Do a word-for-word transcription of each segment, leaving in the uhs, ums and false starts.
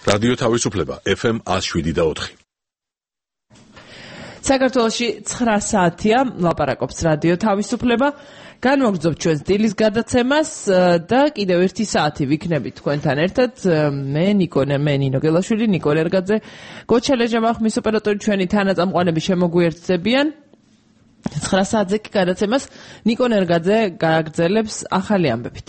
რადიო თავისუფლება ეფ ემ one oh seven და four. საქართველოში ცხრა საათია, ლაპარაკობს რადიო თავისუფლება. განვაგრძობთ ჩვენს დილის გადაცემას და კიდევ ერთი საათი ვიქნებით თქვენთან ერთად. მე ნიკონე, მე ნინო გელაშვილი, ნიკო ლერგაძე, გოჩალე ჟამახმის ოპერატორი ჩვენი თანაწამყვანები შემოგვიერთდებიან. ცხრა საათზე კი გადაცემას ნიკო ლერგაძე გააგრძელებს ახალი ამბებით.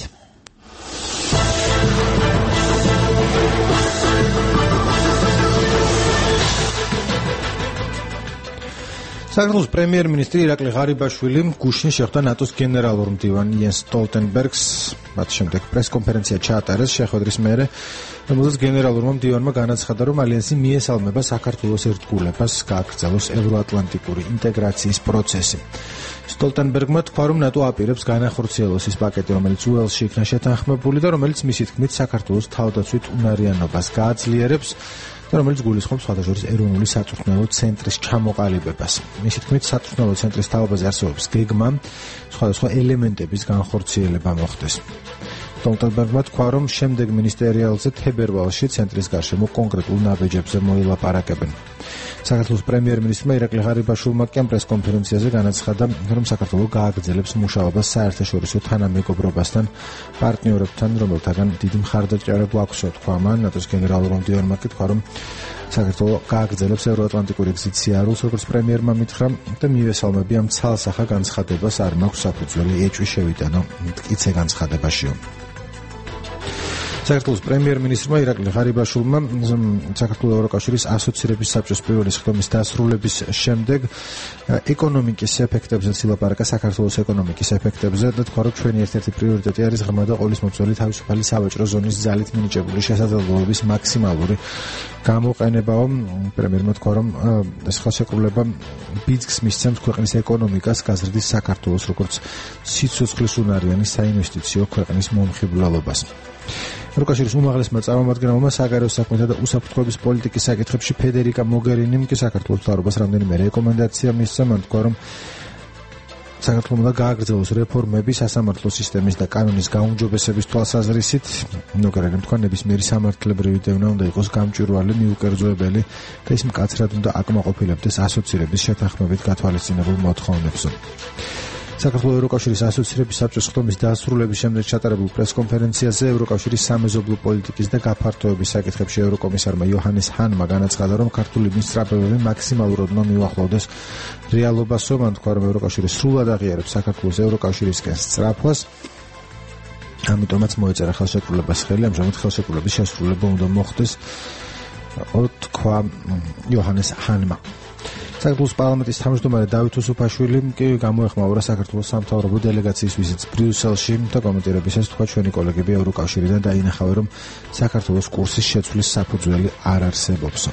საქართველოს პრემიერ-მინისტრი ირაკლი ღარიბაშვილი გუშინ შეხვდა ნატოს გენერალურ მდივან იენს სტოლტენბერგს, მათ შემდეგ პრესკონფერენცია ჩაატარეს შეხვედრის მერე, რომელზეც გენერალურმა მდივანმა განაცხადა, რომ ალიანსი მიესალმება საქართველოს ერთგულებას გააგრძელოს ევროატლანტიკური ინტეგრაციის პროცესი. სტოლტენბერგმა თქვა, რომ ნატო აპირებს განახორციელოს ის პაკეტი, რომელიც უელსში იქნა შეთანხმებული და რომელიც მისი თქმით საქართველოს თავდაცვით უნარიანობას გააძლიერებს და რომელიც გულისხმობს სხვადასხვა ეროვნული საწვრთნელო ცენტრის ჩამოყალიბებას. მისი თქმით, საწვრთნელო ცენტრის თაობაზე არსებობს გეგმა სხვადასხვა ელემენტების განხორციელება მოხდეს. სტოლტენბერგმა თქვა, რომ შემდეგ მინისტერიალზე თებერვალში ცენტრის გარშემო კონკრეტულ ნაბეჯებზე მოილაპარაკებენ. საქართველოს პრემიერ-მინისტრმა ირაკლი ღარიბაშვილმა კი ამ პრესკონფერენციაზე განაცხადა, რომ საქართველო გააგრძელებს მუშაობას საერთაშორისო თანამეგობრობასთან, პარტნიორებთან, რომელთაგან დიდი მხარდაჭერა გვაქვსო, თქვა მან. ნატოს გენერალურ მდივანმა კი თქვა, რომ საქართველო გააგრძელებს ევროატლანტიკური გზით სიარულს, როგორც პრემიერმა მითხრა და მიესალმები ამ ცალსახა განცხადებას არ მაქვს საფუძველი ეჭვი შევიტანო მტკიცე განცხადებაშიო. საქართველოს პრემიერ-მინისტრმა ირაკლი ღარიბაშვილმა საქართველოს ევროკავშირის ასოცირების საბჭოს პირველი სხდომის დასრულების შემდეგ ეკონომიკის ეფექტებზე ილაპარაკა, საქართველოს ეკონომიკის ეფექტებზე და თქვა, რომ ჩვენი ერთ-ერთი პრიორიტეტი არის ღრმა და ყოვლის მობრძოლი თავისუფალი სავაჭრო ზონის ძალით მინიჭებული შესაძლებლობების მაქსიმალური გამოყენებაო. პრემიერმა თქვა, რომ ეს ხელშეკრულება ბიძგს მისცემს ქვეყნის ეკონომიკას გაზრდის საქართველოს როგორც სიცოცხლის უნარიანი საინვესტიციო ქვეყნის მომხიბვლელობას. ევროკავშირის უმაღლესმა წარმომადგენელმა საგარეო საქმეთა და უსაფრთხოების პოლიტიკის საკითხებში ფედერიკა მოგერინიმ კი საქართველოს მთავრობას რამდენიმე რეკომენდაცია მისცა. მან თქვა, რომ საქართველოს უნდა გააგრძელოს რეფორმები სასამართლო სისტემის და კანონის გაუმჯობესების თვალსაზრისით. მოგერინიმ თქვა, ნებისმიერი სამართლებრივი დევნა უნდა იყოს გამჭვირვალე, მიუკერძოებელი და ის მკაცრად უნდა აკმაყოფილებდეს ასოცირების შეთანხმებით გათვალისწინებულ მოთხოვნებს. საქართველოს ევროკავშირის ასოცირების საბჭოს სხდომის დასრულების შემდეგ ჩატარებულ პრესკონფერენციაზე ევროკავშირის სამეზობლო პოლიტიკის და გაფართოების საკითხებში ევროკომისარმა იოჰანეს ჰანმა განაცხადა, რომ ქართული მისწრაფებები მაქსიმალურად უნდა მიუახლოვდეს რეალობასო. მან თქვა, რომ ევროკავშირი სრულად აღიარებს საქართველოს ევროკავშირისკენ სწრაფვას, ამიტომაც მოეწერა ხელშეკრულებას ხელი, ამჟამად ხელშეკრულების შესრულება უნდა მოხდეს, თქვა იოჰანეს ჰანმა. საქართველოს პარლამენტის თავმჯდომარე დავით უსუფაშვილი კი გამოეხმაურა საქართველოს სამთავრობო დელეგაციის ვიზიტს ბრიუსელში და კომენტირებისას თქვა, ჩვენი კოლეგები ევროკავშირიდან დაინახავენ, რომ საქართველოს კურსის შეცვლის საფუძველი არ არსებობს.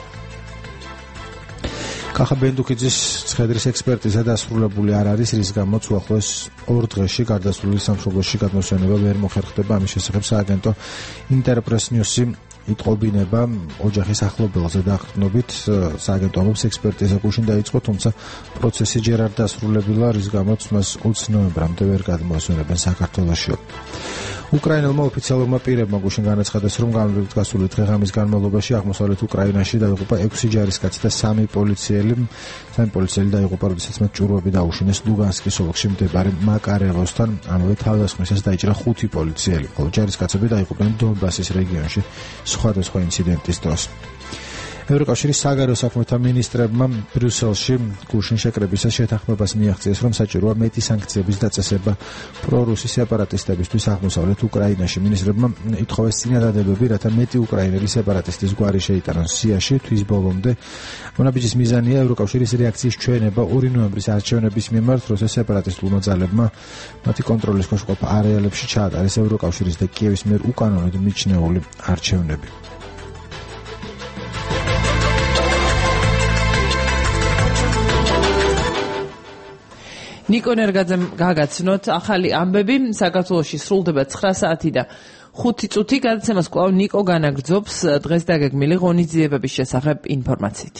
კახა ბენდუქიძის ცხედრის ექსპერტიზა დასრულებული არ არის, რის გამოც უახლოეს ორ დღეში გარდაცვლილი სამშობლოში გადმოსვენება ვერ მოხერხდება. ამის შესახებ სააგენტო ინტერპრეს ნიუსი იტყობინება ოჯახის ახლობელზე დაყრდნობით. სააგენტო ამბობს, ექსპერტიზა გუშინ დაიწყო, თუმცა პროცესი ჯერ არ დასრულებულა, რის გამოც მას ოცი ნოემბრამდე ვერ გადმოასვენებენ საქართველოში. უკრაინელმა ოფიციალურმა პირებმა გუშინ განაცხადეს, რომ გამარჯვებით გასული დღე-ღამის განმავლობაში აღმოსავლეთ უკრაინაში დაიღუპა ექვსი ჯარისკაცი და სამი პოლიციელი. სამი პოლიციელი დაიღუპა, როდესაც მათ ჭურვები დაუშინეს ლუგანსკის ოლქში მდებარე მაკარევოსთან. ამავე თავდასხმისას დაიჭრა ხუთი პოლიციელი, ხოლო ჯარისკაცები დაიღუპნენ დონბასის რეგიონში სხვადასხვა ინციდენტის დროს. ევროკავშირის საგარეო საქმეთა მინისტრებმა ბრიუსელში გუშინ შეკრებისას შეთანხმებას მიაღწიეს, რომ საჭიროა მეტი სანქციების დაწესება პრორუსი სეპარატისტებისთვის აღმოსავლეთ უკრაინაში. მინისტრებმა ითხოვეს წინადადებები, რათა მეტი უკრაინელი სეპარატისტის გვარი შეიტანონ სიაში თვის ბოლომდე. მონაბიჯის მიზანია ევროკავშირის რეაქციის ჩვენება ორი ნოემბრის არჩევნების მიმართ, როცა სეპარატისტულმა ძალებმა მათი კონტროლის ქვეშ მყოფ არეალებში ჩაატარეს ევროკავშირის და კიევის მიერ უკანონოდ მიჩნეული არჩევნები. ნიკო ლერგაძემ გაგაცნოთ ახალი ამბები. საქართველოში სრულდება ცხრა საათი და ხუთი წუთი. გადაცემას კვლავ ნიკო განაგრძობს დღეს დაგეგმილი ღონისძიებების შესახებ ინფორმაციით.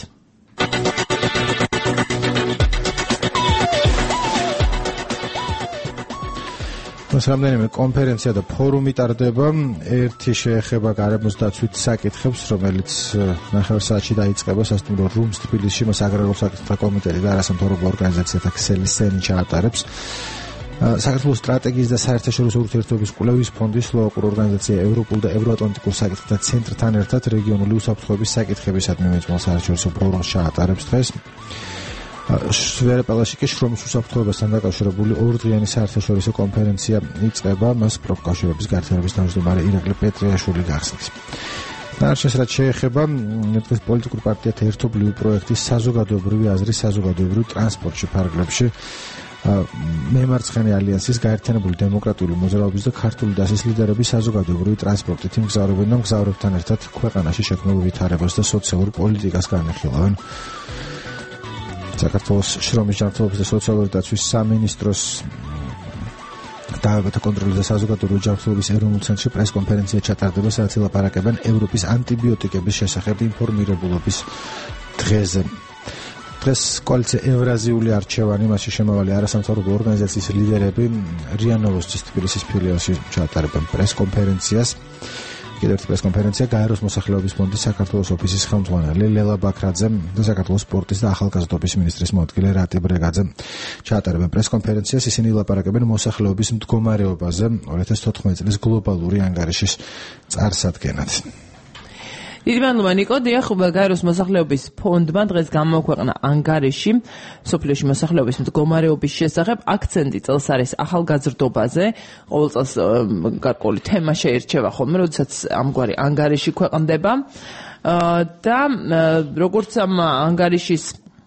რამდენიმე კონფერენცია და ფორუმი ტარდება. ერთი შეეხება გარემოს დაცვით საკითხებს, რომელიც ნახევარსაათში დაიწყება სასტუმრო რუმს თბილისში, მას აგრარულ საკითხთა კომიტეტი და არასამთავრობო ორგანიზაციათა ქსელი სენი ჩაატარებს. საქართველოს სტრატეგიის და საერთაშორისო ურთიერთობების კვლევის ფონდის სლოვაკურ ორგანიზაცია ევროპულ და ევროატლანტიკურ საკითხთა ცენტრთან ერთად რეგიონული უსაფრთხოების საკითხებისადმი მეწმულ საერთაშორისო ფორუმს ჩაატარებს დღეს. სვერაპალაშიკის შრომის უსაფრთხოებასთან დაკავშირებული ორდღიანი საერთაშორისო კონფერენცია იწყება, მას პროფკავშირების გაერთიანების თავმჯდომარე ირაკლი პეტრიაშვილი გახსნის. დანარჩენს რაც შეეხება დღეს პოლიტიკურ პარტიათა ერთობლივი პროექტის საზოგადოებრივი აზრის საზოგადოებრივ ტრანსპორტში ფარგლებში მემარცხენე ალიანსის გაერთიანებული დემოკრატიული მოძრაობის და ქართული დასის ლიდერების საზოგადოებრივი ტრანსპორტით იმგზავრებენ და მგზავრებთან ერთად ქვეყანაში შექმნილ ვითარებას და სოციალურ პოლიტიკას განეხილავენ. საქართველოს შრომის ჯანმრთელობის და სოციალური დაცვის სამინისტროს დაავადებათა კონტროლის და საზოგადოებრივი ჯანმრთელობის ეროვნულ ცენტრში პრესკონფერენცია ჩატარდება, სადაც ელაპარაკებენ ევროპის ანტიბიოტიკების შესახებ ინფორმირებულობის დღეზე. დღეს კოალიცია ევრაზიული არჩევანი, მასში შემავალი არასამთავრობო ორგანიზაციის ლიდერები რია ნოვოსტის თბილისის ფილიალში ჩაატარებენ პრესკონფერენციას. კიდევ ერთი პრესკონფერენცია გაეროს მოსახლეობის ფონდის საქართველოს ოფისის ხელმძღვანელი ლელა ბაქრაძე და საქართველოს სპორტის და ახალგაზრდობის მინისტრის მოადგილე რატი ბრეგაძე ჩაატარებენ პრესკონფერენციას. ისინი ელაპარაკებენ მოსახლეობის მდგომარეობაზე ორი ათას თოთხმეტი წლის გლობალური ანგარიშის წარსადგენად. დიდი მადლობა ნიკო. დიახ, გაეროს მოსახლეობის ფონდმა დღეს გამოაქვეყნა ანგარიში სოფლიოში მოსახლეობის მდგომარეობის შესახებ. აქცენტი წელს არის ახალგაზრდობაზე. ყოველ წელს გარკვეული თემა შეირჩევა ხოლმე, როდესაც ამგვარი ანგარიში ქვეყნდება და როგორც ამ ანგარიშის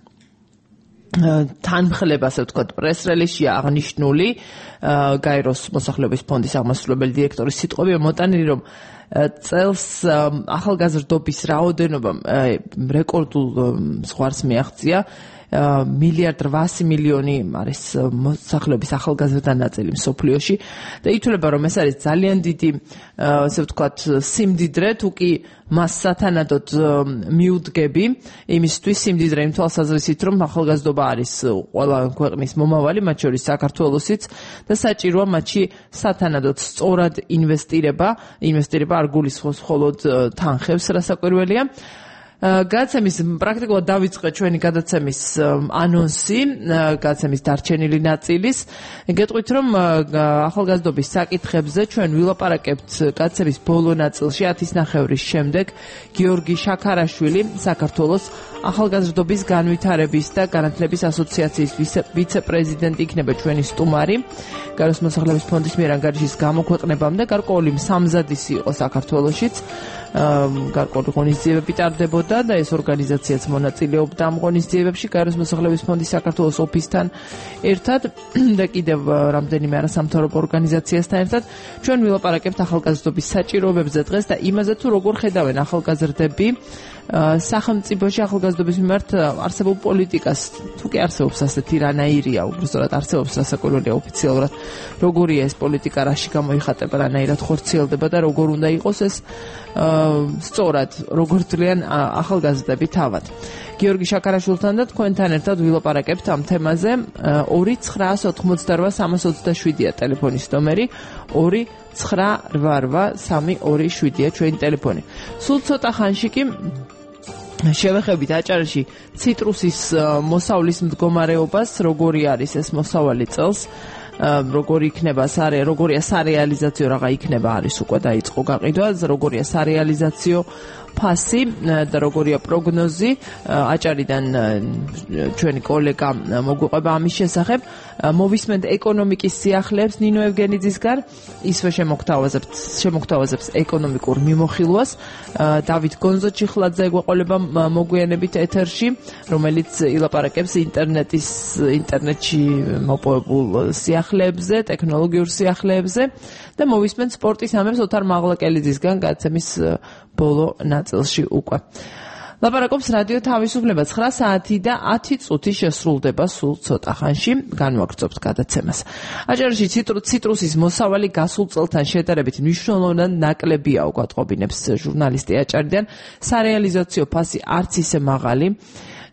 თანმხლება, ასე ვთქვათ, პრეს-რელიზშია აღნიშნული გაეროს მოსახლეობის ფონდის აღმასრულებელი დირექტორის სიტყვები მოტანილი, რომ წელს ახალგაზრდობის რაოდენობა რეკორდულ ზღვარს მიაღწია. მილიარდ რვასი მილიონი არის მოსახლეობის ახალგაზრდა ნაწილი მსოფლიოში და ითვლება, რომ ეს არის ძალიან დიდი, ასე ვთქვათ, სიმდიდრე, თუ კი მას სათანადოდ მიუდგები იმისთვის სიმდიდრე იმ თვალსაზრისით, რომ ახალგაზრდობა არის ყველა ქვეყნის მომავალი, მათ შორის საქართველოსიც და საჭიროა მათში სათანადოდ სწორად ინვესტირება, ინვესტირება არ გულისხმობს მხოლოდ თანხებს, რასაკვირველია. გადაცემის პრაქტიკულად დავიწყე ჩვენი გადაცემის ანონსი, გადაცემის დარჩენილი ნაწილის. გეტყვით, რომ ახალგაზრდობის საკითხებზე ჩვენ ვილაპარაკებთ გადაცემის ბოლო ნაწილში ათის ნახევრის შემდეგ. გიორგი შაქარაშვილი, საქართველოს ახალგაზრდობის განვითარების და განათლების ასოციაციის ვიცე-პრეზიდენტი იქნება ჩვენი სტუმარი. გაეროს მოსახლეობის ფონდის მიერ ანგარიშის გამოქვეყნებამდე გარკვეული სამზადისი იყო საქართველოშიც. გარკვეული ღონისძიებები ტარდებოდა და ეს ორგანიზაციაც მონაწილეობდა ამ ღონისძიებებში გაეროს მოსახლეობის ფონდის საქართველოს ოფისთან ერთად და კიდევ რამდენიმე არასამთავრობო ორგანიზაციასთან ერთად. ჩვენ ვილაპარაკებთ ახალგაზრდობის საჭიროებებზე დღეს და იმაზე, თუ როგორ ხედავენ ახალგაზრდები სახელმწიფოში ახალგაზრდობის მიმართ არსებულ პოლიტიკას, თუ კი არსებობს ასეთი რანაირია, უბრალოდ არსებობს რასაკვირველია ოფიციალურად, როგორია ეს პოლიტიკა, რაში გამოიხატება, რანაირად ხორციელდება და როგორ უნდა იყოს ეს სწორად, როგორ თვლიან ახალგაზრდები თავად. გიორგი შაქარაშვილთან და თქვენთან ერთად ვილაპარაკებთ ამ თემაზე. ორი ცხრაას ოთხმოცდარვა სამას ოცდაშვიდია ტელეფონის ნომერი, ორი ცხრა რვა რვა სამი ორი შვიდია ჩვენი ტელეფონი. სულ ცოტა ხანში კი შევეხებით აჭარაში ციტრუსის მოსავლის მდგომარეობას, როგორი არის ეს მოსავალი წელს, როგორი იქნება სარე, როგორია სარეალიზაციო, რაღა იქნება არის უკვე დაიწყო გაყიდვა, როგორია სარეალიზაციო ფასი და როგორია პროგნოზი. აჭარიდან ჩვენი კოლეგა მოგვიყვება ამის შესახებ. მოვისმენთ ეკონომიკის სიახლეებს ნინო ევგენიძისგან, ისვე შემოგთავაზებთ შემოგთავაზებს ეკონომიკურ მიმოხილვას. დავით გონზოჩიხლაძე გვეყოლება მოგვიანებით ეთერში, რომელიც ილაპარაკებს ინტერნეტის ინტერნეტში მოპოვებულ სიახლეებზე, ტექნოლოგიურ სიახლეებზე და მოვისმენთ სპორტის ამებს ოთარ მაღლაკელიძისგან გადაცემის ბოლო ნაწილში უკვე. ლაპარაკობს რადიო თავისუფლება. ცხრა საათი და ათი წუთი შესრულდება სულ ცოტა ხანში. განვაგრძობთ გადაცემას. აჭარაში ციტრუსის მოსავალი გასულ წელთან შედარებით მნიშვნელოვნად ნაკლებია, უგვატყობინებს ჟურნალისტი აჭარიდან. სარეალიზაციო ფასი არც ისე მაღალი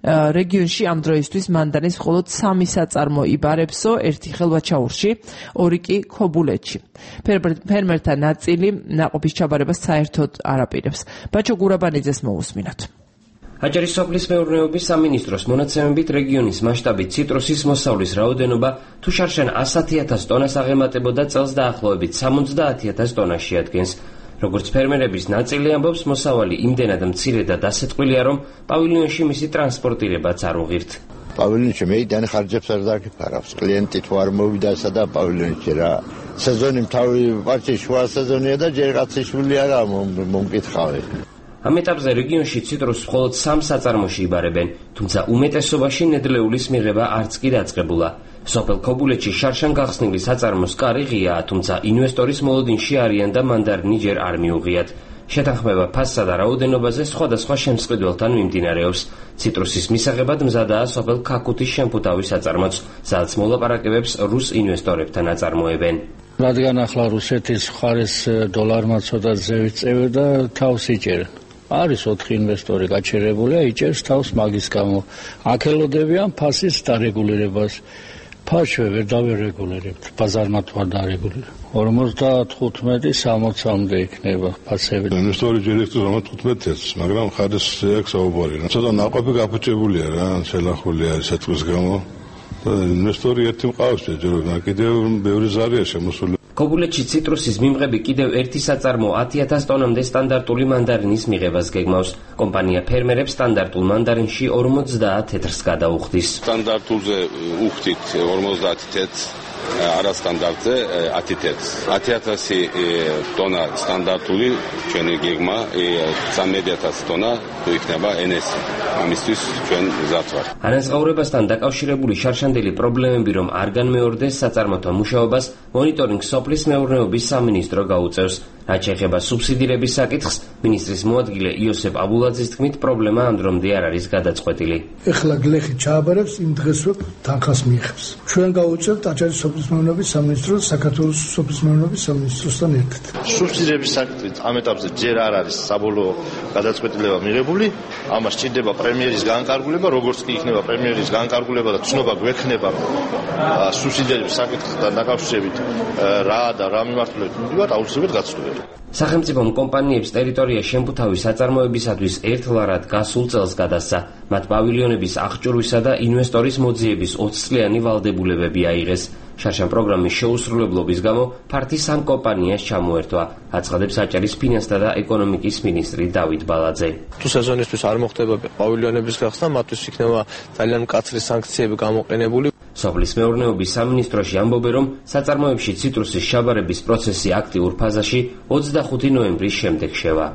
რეგიონში ამ დროისთვის მანდარის მხოლოდ სამი საწარმო იბარებსო, ერთი ხელვაჩაურში, ორი კი ქობულეთში. ფერმერთა ნაწილი ნაყოფის ჩაბარებას საერთოდ არ აპირებს. ბაჩო გურაბანიძეს მოусმინოთ. აჭარის სოფლის მეურნეობის სამინისტროს მონაცემებით რეგიონის მასშტაბით ციტრუსის მოსავლის რაოდენობა თუ შარშან ასი ათასი ტონას აღემატებოდა, წელს დაახლოებით სამოცდაათი ათასი ტონას შეადგენს. როგორც ფერმერების ნაწილი ამბობს, მოსავალი იმდენად მცირე და დასეტყვილია, რომ პავილიონში მისი ტრანსპორტირებაც არ უღირთ. პავილიონში მეიდანი ხარჯებს არ დაგიფარავს. კლიენტი თუ არ მოვიდა სადა პავილიონში რა. სეზონი თავი პარჩი შუა სეზონია და ჯერ კაცი შვილი არა მომკითხავი. ამ ეტაპზე რეგიონში ციტრუსს მხოლოდ სამ საწარმოში იბარებენ, თუმცა უმეტესობაში ნედლეულის მიღება არც კი დაწყებულა. სოფელ ქობულეთში შარშან გახსნილი საწარმოს კარი ღიაა, თუმცა ინვესტორის მოლოდინში არიან და მანდარინი ჯერ არ მიუღიათ. შეთანხმება ფასსა და რაოდენობაზე სხვადასხვა შემსყიდველთან მიმდინარეობს. ციტრუსის მისაღებად მზადაა სოფელ ქაქუთის შემფუთავის საწარმოც, სადაც მოლაპარაკებებს რუს ინვესტორებთან აწარმოებენ. რადგან ახლა რუსეთის მხარეს დოლარმა ცოტა ზევით წევი და თავს იჭერენ. არის ოთხი ინვესტორი გაჩერებულია, იჭერს თავს მაგის გამო. აქელოდებიან ფასის დარეგულირებას. ფასვე ვერ დავერეგულირებთ, ბაზარმა თუ არ დარეგულირებთ. ორმოცდათხუთმეტი სამოცამდე იქნება ფასები. ინვესტორი ჯერ იქ ორმოცდათხუთმეტი წელს, მაგრამ ხარეს აქ საუბარი. ცოტა ნაყოფი გაფუჭებულია რა, შელახულია საწვის გამო. ინვესტორი ერთი მყავს ჯერ, კიდევ ბევრი ზარია შემოსული. ქობულეთში ციტრუსის მიმღები კიდევ ერთი საწარმო ათი ათასი ტონამდე სტანდარტული მანდარინის მიღებას გეგმავს. კომპანია ფერმერებს სტანდარტულ მანდარინში ორმოცდაათ თეთრს გადაუხდის. სტანდარტულზე უხდით ორმოცდაათი თეთრს, არასტანდარტზე ათი თეთრს. ათი ათასი ტონა სტანდარტული ჩვენი გეგმა, სამი ათასი ტონა თუ იქნება ენ ეს. ამისთვის ჩვენ მზად ვართ. ანაზღაურებასთან დაკავშირებული შარშანდელი პრობლემები რომ არ განმეორდეს საწარმოთა მუშაობას, მონიტორინგს სოფლის მეურნეობის სამინისტრო გაუწევს. რაც შეეხება სუბსიდირების საკითხს, მინისტრის მოადგილე იოსებ აბულაძის თქმით, პრობლემა ამ დრომდე არ არის გადაწყვეტილი. ეხლა გლეხი ჩააბარებს, იმ დღესვე თანხას მიიღებს. ჩვენ გავუწევთ აჭარის სოფლის მეურნეობის სამინისტროს, საქართველოს სოფლის მეურნეობის სამინისტროსთან ერთად. სუბსიდირების საკითხით ამ ეტაპზე ჯერ არ არის საბოლოო გადაწყვეტილება მიღებული. ამას სჭირდება პრემიერის განკარგულება, როგორც კი იქნება პრემიერის განკარგულება და ცნობა გვექნება სუბსიდირების საკითხთან დაკავშირებით რა და რა მიმართულებით მივიდივართ, აუცილებლად გაცვლით. სახელმწიფომ კომპანიებს ტერიტორია შემფუთავის საწარმოებისათვის ერთლარად გასულ წელს გადასცა. მათ პავილიონების აღჭურვისა და ინვესტორის მოძიების ოცწლიანი ვალდებულებები აიღეს. შარშან პროგრამის შეუსრულებლობის გამო ფართი სამ კომპანიას ჩამოერთვა, აცხადებს აჭარის ფინანსთა და ეკონომიკის მინისტრი დავით ბალაძე. თუ სეზონისთვის არ მოხდება პავილიონების გახსნა, მათთვის იქნება ძალიან მკაცრი სანქციები გამოყენებული. სოფლის მეურნეობის სამინისტროში ამბობენ, რომ საწარმოებში ციტრუსის ჩაბარების პროცესი აქტიურ ფაზაში ოცდახუთი ნოემბრის შემდეგ შევა.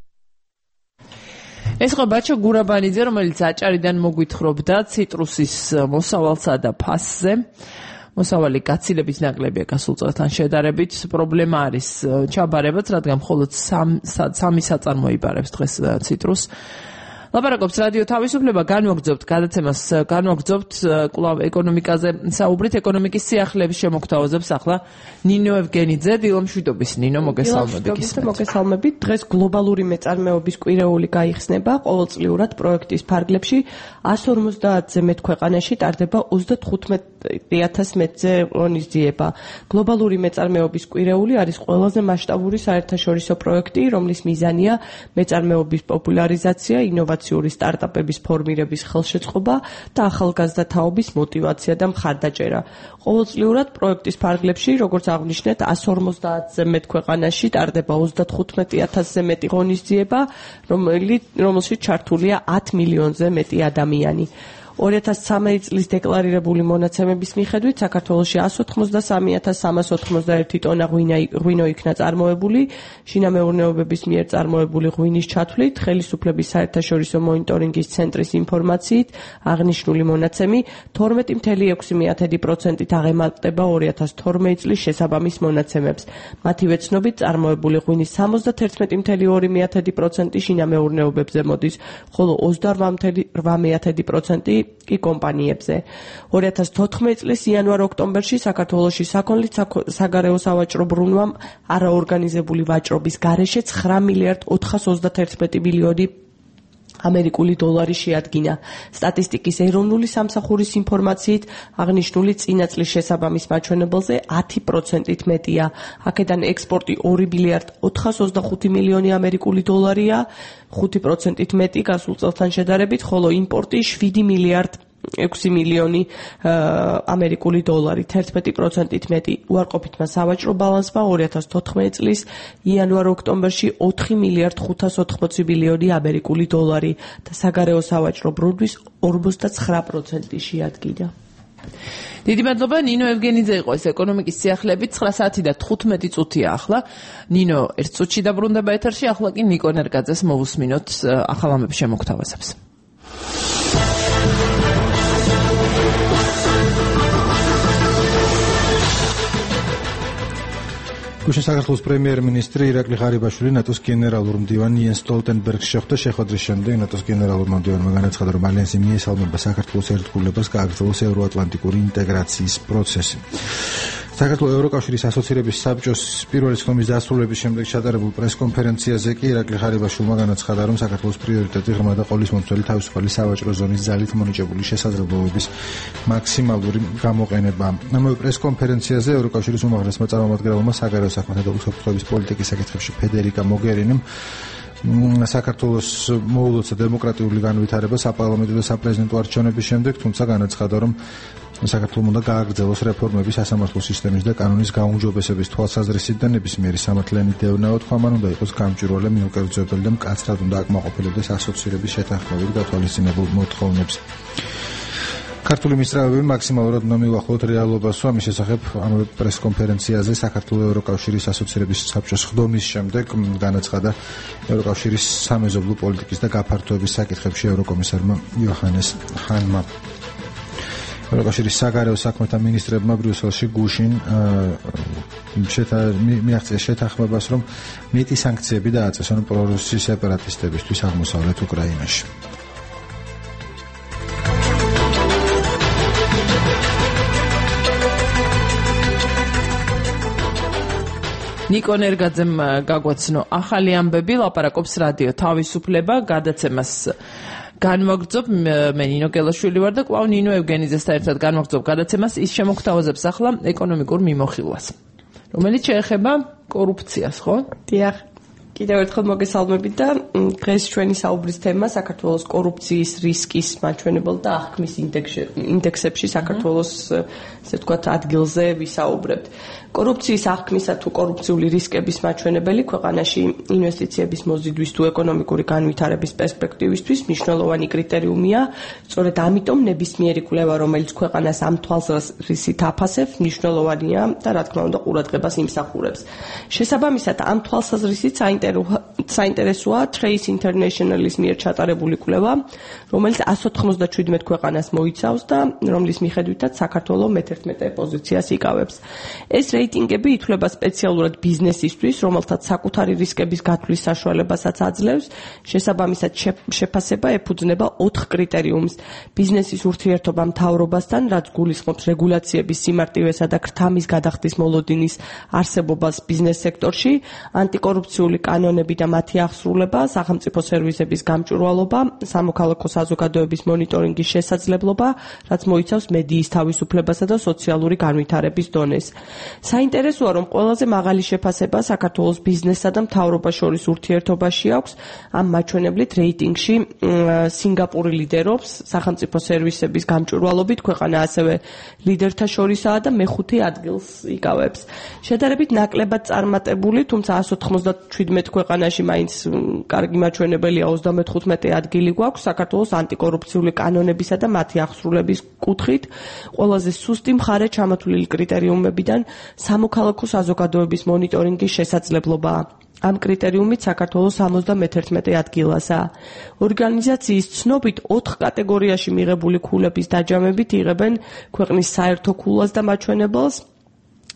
ეს ხო ბაჩო გურაბანიძე, რომელიც აჭარიდან მოგვითხრობდა ციტრუსის მოსავალსა და ფასზე. მოსავალი გაცილების ნაკლებია გასულ წელთან შედარებით. პრობლემა არის ჩაბარებაც, რადგან მხოლოდ სამი საწარმო იბარებს დღეს ციტრუსს. ლაპარაკობს რადიო თავისუფლება, განვაგრძობთ გადაცემას, განვაგრძობთ კვლავ ეკონომიკაზე საუბრით, ეკონომიკის სიახლეების შემოგთავაზებს ახლა ნინო ევგენიძე, დილომშვიდობის ნინო, მოგესალმებით. მოგესალმებით. დღეს გლობალური მეწარმეობის კვირეული გაიხსნება, ყოველწლიურად პროექტის ფარგლებში εκατს ორმოცდაათზე მეტ ქვეყანაში ტარდება ოცდათხუთმეტი ათასი მეტზე ღონისძიება. გლობალური მეწარმეობის კვირეული არის ყველაზე მასშტაბური საერთაშორისო პროექტი, რომლის მიზანია მეწარმეობის პოპულარიზაცია, ინოვაციური სტარტაპების ფორმირების ხელშეწყობა და ახალგაზრდა თაობის მოტივაცია და მხარდაჭერა. ყოველწლიურად პროექტის ფარგლებში, როგორც აღნიშნეთ, εκατს ორმოცდაათზე მეტ ქვეყანაში ტარდება ოცდათხუთმეტი ათასზე მეტი ღონისძიება, რომელშიც ჩართულია ათ მილიონზე მეტი ადამიანი. ორი ათას ცხრამეტი წლის დეკლარირებული მონაცემების მიხედვით საქართველოში εκατს ოთხმოცდასამი ათას სამას ოთხმოცდაერთი ტონა ღვინო იქნა წარმოებული, შინამეურნეობების მიერ წარმოებული ღვინის ჩათვლით, ხელისუფლების საერთაშორისო მონიტორინგის ცენტრის ინფორმაციით აღნიშნული მონაცემი თორმეტი ფاصლე ექვსი პროცენტით აღემატება ორი ათას თორმეტი წლის შესაბამის მონაცემებს. მათივე ცნობით წარმოებული ღვინის სამოცდაერთი ფاصლე ორი პროცენტი შინამეურნეობებზე მოდის, ხოლო ოცდაორ ფაصლე ორი პროცენტი კი კომპანიებზე. ორი ათას თოთხმეტი წლის იანვარ-ოქტომბერში საქართველოში საქონლით საგარეო სავაჭრო ბრუნვამ არაორგანიზებული ვაჭრობის გარეშე ცხრა მილიარდ ოთხას ოცდაათერთმეტი მილიონი ამერიკული დოლარი შეადგინა. სტატისტიკის ეროვნული სამსახურის ინფორმაციით აღნიშნული წინა წლის შესაბამის მაჩვენებელზე ათი პროცენტით მეტია. აქედან ექსპორტი ორი მილიარდ ოთხას ოცდახუთი მილიონი ამერიკული დოლარია, ხუთი პროცენტით მეტი გასულ წელთან შედარებით, ხოლო იმპორტი შვიდი მილიარდ ექვსი მილიონი ამერიკული დოლარი, თერთმეტი პროცენტით მეტი. უარყოფითმა სავაჭრო ბალანსმა ორი ათას თოთხმეტი წლის იანვარ-ოქტომბერში ოთხი მილიარდ ხუთას ოთხმოცი მილიონი ამერიკული დოლარი და საგარეო სავაჭრო ბრუნვის ორმოცდაცხრა პროცენტი შეადგინა. დიდი მადლობა. ნინო ევგენიძე იყო ეს ეკონომიკის სიახლეებით. ცხრა საათი და თხუთმეტი წუთია ახლა. ნინო ერთ წუთში დაბრუნდება ეთერში, ახლა კი ნიკო ნერგაძეს მოვუსმინოთ ახალ ამბებს შემოგთავაზებს. გუშინ საქართველოს პრემიერ-მინისტრი ირაკლი ღარიბაშვილი ნატოს გენერალურ მდივან იენს სტოლტენბერგს შეხვდა. შეხვედრის შემდეგ ნატოს გენერალურმა მდივანმა განაცხადა, რომ ალიანსი მიესალმება საქართველოს ერთგულებას, გააგრძელოს ევროატლანტიკური ინტეგრაციის პროცესი. საქართველოს ევროკავშირის ასოცირების საბჭოს პირველი ცნობის დასრულების შემდეგ ჩატარებულ პრესკონფერენციაზე კი ირაკლი ღარიბაშვილმა განაცხადა, რომ საქართველოს პრიორიტეტი ღრმა და ყოვლისმომცველი თავისუფალი სავაჭრო ზონის ძალით მონიჭებული შესაძლებლობების მაქსიმალური გამოყენება. ამავე პრესკონფერენციაზე ევროკავშირის უმაღლესმა წარმომადგენელმა საგარეო საქმეთა და უსაფრთხოების პოლიტიკის საკითხებში ფედერიკა მოგერინიმ საქართველოს მოულოცა დემოკრატიული განვითარება საპარლამენტო და საპრეზიდენტო არჩევნების შემდეგ, თუმცა განაცხადა, რომ საქართველოს უნდა გააგრძელოს რეფორმები სასამართლო სისტემის და კანონის გაუმჯობესების თვალსაზრისით და ნებისმიერი სამართლიანი დევნაო თქვა უნდა იყოს გამჭვირვალე, მიუკერძოებელი და მკაცრად უნდა აკმაყოფილებდეს ასოცირების შეთანხმებით გათვალისწინებულ მოთხოვნებს. ქართული მისწრაფები მაქსიმალურად უნდა მივახლოთ რეალობას, ამის შესახებ ამავე პრესკონფერენციაზე საქართველოს ევროკავშირის ასოცირების საბჭოს ხდომის შემდეგ განაცხადა ევროკავშირის სამეზობლო პოლიტიკის და გაფართოების საკითხებში ევროკომისარმა იოჰანეს ჰანმა. ევროკავშირის საგარეო საქმეთა მინისტრებმა ბრიუსელში გუშინ მიაღწიეს შეთანხმებას, რომ მეტი სანქციები დააწესონ პრორუსის სეპარატისტებისთვის აღმოსავლეთ უკრაინაში. ნიკო ნერგაძემ გაგვაცნო ახალი ამბები, ლაპარაკობს რადიო თავისუფლება, გადაცემას განმოგრძობ მე ნინო გელაშვილი ვარ და კვლავ ნინო ევგენიძესთან ერთად განმოგრძობ გადაცემას. ის შემოგთავაზებს ახლა ეკონომიკურ მიმოხილვას, რომელიც შეეხება კორუფციას, ხო? დიახ. კიდევ ერთხელ მოგესალმებით და დღეს ჩვენი საუბრის თემა საქართველოს კორუფციის რისკის მაჩვენებელ და აღქმის ინდექსებში საქართველოს ესე ვთქვათ ადგილზე ვისაუბრებთ. კორუფციის აღქმისა თუ კორუფციული რისკების მაჩვენებელი ქვეყანაში ინვესტიციების მოზიდვის თუ ეკონომიკური განვითარების პერსპექტივისთვის მნიშვნელოვანი კრიტერიუმია. სწორედ ამიტომ ნებისმიერი კვლევა, რომელიც ქვეყანას ამ თვალსაზრისით აფასებს, მნიშვნელოვანია და რა თქმა უნდა ყურადღებას იმსახურებს. შესაბამისად, ამ თვალსაზრისით საინტერესოა Trace International-ის მიერ ჩატარებული კვლევა, რომელიც ათს ოცდაშვიდმეტ ქვეყანას მოიცავს და რომლის მიხედვითაც საქართველოს მეთერთმეტე პოზიციას იკავებს. ეს რეიტინგები ითვლება სპეციალურად ბიზნესისთვის, რომელთაც საკუთარი რისკების გათვლის საშუალებასაც აძლევს. შესაბამისად, შეფასება ეფუძნება ოთხ კრიტერიუმს: ბიზნესის ურთიერთობა მთავრობასთან, რაც გულისხმობს რეგულაციების სიმარტივესა და ქრთამის გადახდის მოლოდინის არსებობას ბიზნეს სექტორში, ანტიკორუფციული კანონები და მათი აღსრულება, სახელმწიფო სერვისების გამჭვირვალობა, სამოქალაქო საზოგადოების მონიტორინგის შესაძლებლობა, რაც მოიცავს მედიის თავისუფლებასა და სოციალური განვითარების დონეს. საინტერესოა, რომ ყველაზე მაღალი შეფასება საქართველოს ბიზნესსა და მთავრობას შორის ურთიერთობაში აქვს. ამ მაჩვენებლით რეიტინგში სინგაპური ლიდერობს, სახელმწიფო სერვისების გამჭვირვალობით ქვეყანა ასევე ლიდერთა შორისაა და მეხუთე ადგილს იკავებს. შედარებით ნაკლებად წარმატებული, თუმცა ათს ოცდაშვიდმეტ ქვეყანაში მაინც კარგი მაჩვენებელია ოცდამოთხუთმეტე ადგილი გვაქვს საქართველოს ანტიკორუფციული კანონებისა და მათი აღსრულების კუთხით. ყველაზე სუსტი მხარე ჩამოთვლილი კრიტერიუმებიდან სამოქალაქო საზოგადოების მონიტორინგის შესაძლებლობაა. ამ კრიტერიუმით საქართველოს ორმოცდამეთერთმეტე ადგილასაა. ორგანიზაციის ცნობით ოთხ კატეგორიაში მიღებული ქულების დაჯამებით იღებენ ქვეყნის საერთო ქულას და მაჩვენებელს.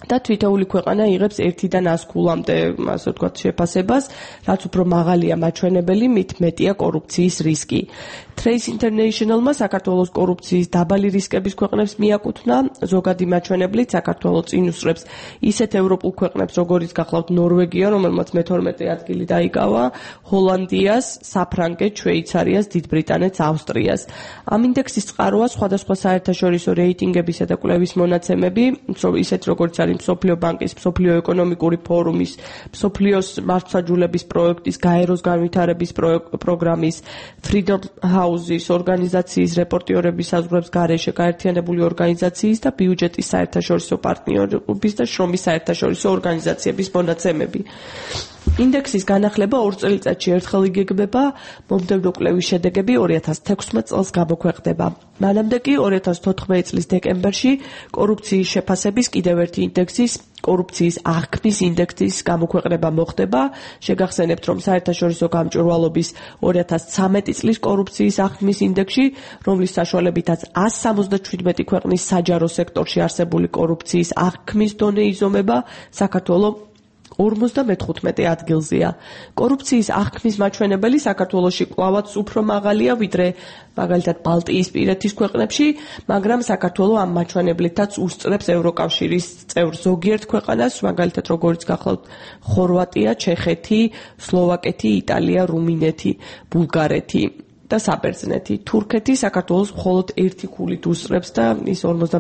და თვითეული ქვეყანა იღებს ერთიდან ას ქულამდე, ასე ვთქვათ, შეფასებას, რაც უფრო მაღალია მაჩვენებელი, მით მეტია კორუფციის რისკი. Trace International-მა საქართველოს კორუფციის დაბალი რისკების ქვეყნებს მიაკუთვნა, ზოგადი მაჩვენებლით საქართველოს წინ უსწრებს ისეთ ევროპულ ქვეყნებს, როგორიც გახლავთ ნორვეგია, რომელმაც მეთორმეტე ადგილი დაიკავა, ჰოლანდიას, საფრანგეთს, შვეიცარიას, დიდ ბრიტანეთს, ავსტრიას. ამ ინდექსის წყაროა სხვადასხვა საერთაშორისო რეიტინგებისა და კვლევის მონაცემები, ისეთ როგორც არის მსოფლიო ბანკის, მსოფლიო ეკონომიკური ფორუმის, მსოფლიოს მართლმსაჯულების პროექტის, გაეროს განვითარების პროგრამის, Freedom House-ის ორგანიზაციის რეპორტიორების საზღვრებს გარეშე გაერთიანებული ორგანიზაციის და ბიუჯეტის საერთაშორისო პარტნიორობის და შრომის საერთაშორისო ორგანიზაციების მონაცემები. ინდექსის განახლება ორ წელიწადში ერთხელ იგეგმება, მომდევნო კვლევის შედეგები ორი ათას თექვსმეტ წელს გამოქვეყნდება. მანამდე კი ორი ათას თოთხმეტი წლის დეკემბერში კორუფციის შეფასების კიდევ ერთი ინდექსის, კორუფციის აღქმის ინდექსის გამოქვეყნება მოხდება. შეგახსენებთ, რომ საერთაშორისო გამჭვირვალობის ორი ათას ცამეტი წლის კორუფციის აღქმის ინდექსში, რომლის საშუალებითაც ას სამოცდაჩვიდმეტი ქვეყნის საჯარო სექტორში არსებული კორუფციის აღქმის დონე იზომება, საქართველოს ორმოცდამეთხუთმეტე ადგილზეა. კორუფციის აღქმის მაჩვენებელი საქართველოში კვლავაც უფრო მაღალია, ვიდრე მაგალითად ბალტიისპირეთის ქვეყნებში, მაგრამ საქართველო ამ მაჩვენებლითაც უსწრებს ევროკავშირის წევრ ზოგიერთ ქვეყანას, მაგალითად როგორც გახლავთ ხორვატია, ჩეხეთი, სლოვაკეთი, იტალია, რუმინეთი, ბულგარეთი და საბერძნეთი. თურქეთი საქართველოს მხოლოდ ერთი ქულით უსწრებს და ის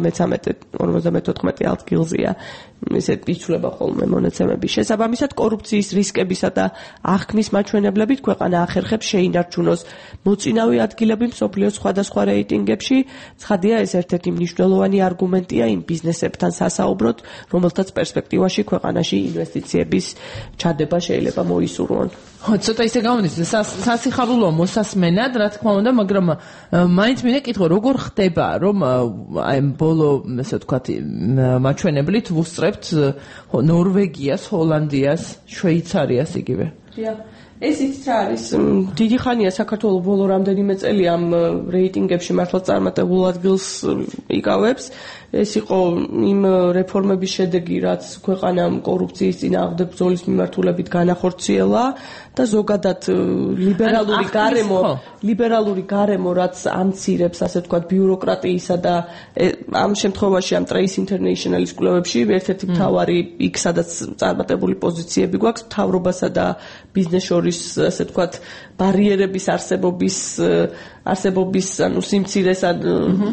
ორმოცდამეთოთხმეტე ადგილზეა. ისეთ იცვლება ხოლმე მონაცემები. შესაბამისად, კორუფციის რისკებისა და აღქმის მაჩვენებლებით ქვეყანა ახერხებს შეინარჩუნოს მოწინავე ადგილები მსოფლიოს სხვადასხვა რეიტინგებში. ცხადია, ეს ერთ-ერთი მნიშვნელოვანი არგუმენტია იმ ბიზნესებთან სასაუბროდ, რომელთაც პერსპექტივაში ქვეყანაში ინვესტიციების ჩადება შეიძლება მოისურვონ. ცოტა ისე გამოდის, სასიხარულო მოსასმენად, რა თქმა უნდა, მაგრამ მაინც მინდა კითხო, როგორ ხდება, რომ აი ბოლო, ასე ვთქვათ, მაჩვენებლით ვუსწრებთ ნორვეგიას, ჰოლანდიას, შვეიცარიას იგივე. დიახ. ეს იცით რა არის? დიდი ხანია საქართველოს ბოლო რამდენიმე წელი ამ რეიტინგებში მართლაც წარმატებულ ადგილს იკავებს. ეს იყო იმ რეფორმების შედეგი, რაც ქვეყანამ კორუფციის წინააღმდეგ ბრძოლის მიმართულებით განახორციელა და ზოგადად ლიბერალური გარემო, ლიბერალური გარემო, რაც ამცირებს, ასე ვთქვათ, ბიუროკრატიისა და ამ შემთხვევაში ამ Trace International-ის კვლევებში ერთ-ერთი მთავარი იქ, სადაც წარმატებული პოზიციები გვაქვს, მთავრობასა და ბიზნეს შორის, ასე ვთქვათ, ბარიერების არსებობის არსებობის ანუ სიმცირეს ან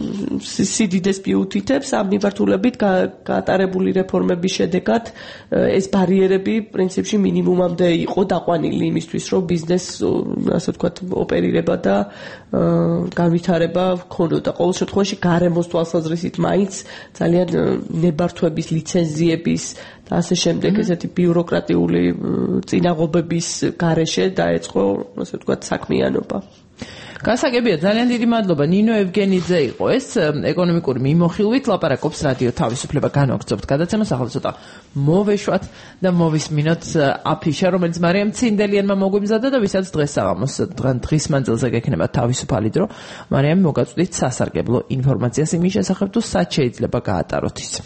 სიდიდეს მიუთითებს. ამ მიმართულებით გატარებული რეფორმების შედეგად ეს ბარიერები პრინციპში მინიმუმამდე იყო დაყვანილი იმისთვის, რომ ბიზნეს, ასე ვთქვათ, ოპერირება და განვითარება ქონოდა. ყოველ შემთხვევაში გარემოს თვალსაზრისით მაინც ძალიან ნებართვების, ლიცენზიების და ასე შემდეგ ესეთი ბიუროკრატიული წინაღობების გარეშე დაეწყო, ასე ვთქვათ, საქმიანობა. გასაგებია, ძალიან დიდი მადლობა. ნინო ევგენიძე იყო ეს ეკონომიკური მიმოხილვით ლაპარაკობს რადიო თავისუფლება. განვაგრძობთ გადაცემას, ახლა ცოტა მოვეშვათ და მოვისმინოთ აფიშა, რომელიც მარიამ ცინდელიანმა მოგვიმზადა და ვისაც დღეს საღამოს დღის მანძილზე გექნება თავისუფალი დრო. მარიამ, მოგაწვდით სასარგებლო ინფორმაციას იმის შესახებ, თუ სად შეიძლება გაატაროთ ის.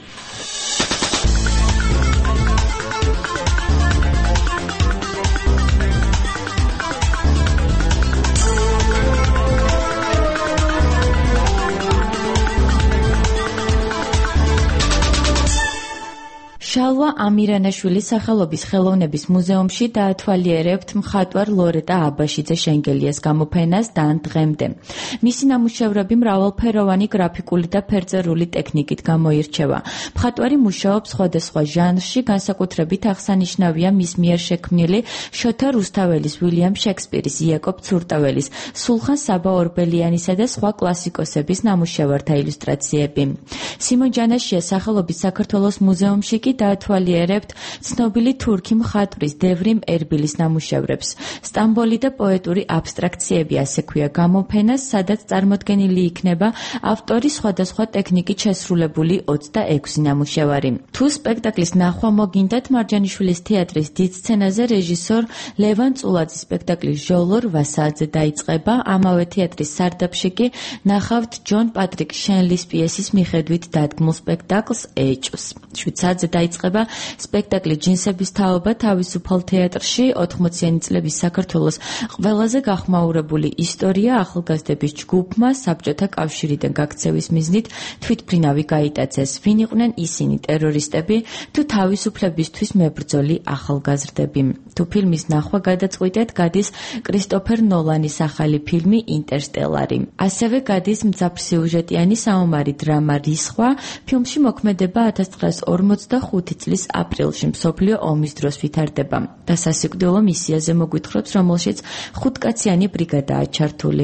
შალვა ამირანაშვილის სახელობის ხელოვნების მუზეუმში დაათვალიერებთ მხატვარ ლორეტა აბაშიძე შენგელიას გამოფენას დან დღემდე. მისი ნამუშევრები მრავალფეროვანი გრაფიკული და ფერწერული ტექნიკით გამოირჩევა. მხატვარი მუშაობს სხვადასხვა ჟანრში, განსაკუთრებით აღსანიშნავია მის მიერ შექმნილი შოთა რუსთაველის, ვილიამ შექსპირის, იაკობ ცურტაველის, სულხან საბა ორბელიანისა და სხვა კლასიკოსების ნამუშევართა ილუსტრაციები. სიმონ ჯანაშიას სახელობის საქართველოს მუზეუმში კი დაათვალიერებთ ცნობილი თურქი მხატვრის დევრიმ ერბილის ნამუშევრებს. სტამბოლი და პოეტური აბსტრაქციები ასე ქვია გამოფენას, სადაც წარმოდგენილი იქნება ავტორის სხვადასხვა ტექნიკით შესრულებული ოცდაექვსი ნამუშევარი. თუ სპექტაკლის ნახვა მოგინდათ, მარჯანიშვილის თეატრის დიდ სცენაზე რეჟისორ ლევან წულაძის სპექტაკლის ჟოლო რვა საათზე დაიწყება. ამავე თეატრის სარდაფში კი ნახავთ ჯონ პატრიკ შენლის პიესის მიხედვით დადგმულ სპექტაკლს ეჭვს. შვიდ საათზე დაიწყება სპექტაკლი ჯინსების თაობა თავისუფალ თეატრში. ოთხმოციანი წლების საქართველოს ყველაზე გახმაურებული ისტორია ახალგაზრდების ჯგუფმა საბჭოთა კავშირიდან გაქცევის მიზნით თვითმფრინავი გაიტაცეს. ვინ იყვნენ ისინი, ტერორისტები თუ თავისუფლებისთვის მებრძოლი ახალგაზრდები? თუ ფილმის ნახვა გადაწყვიტეთ, გადის კრისტოფერ ნოლანის ახალი ფილმი ინტერსტელარი. ასევე გადის მძაფრსიუჟეტიანი საომარი დრამა რისხვა. ფილმში მოქმედება ათას ცხრაას ორმოცდახუთი წლის აპრილში მსოფლიო ომის დროს ვითარდება და სასიკვდილო მისიაზე მოგვითხრობს, რომელშიც ხუთკაციანი ბრიგადაა ჩართული.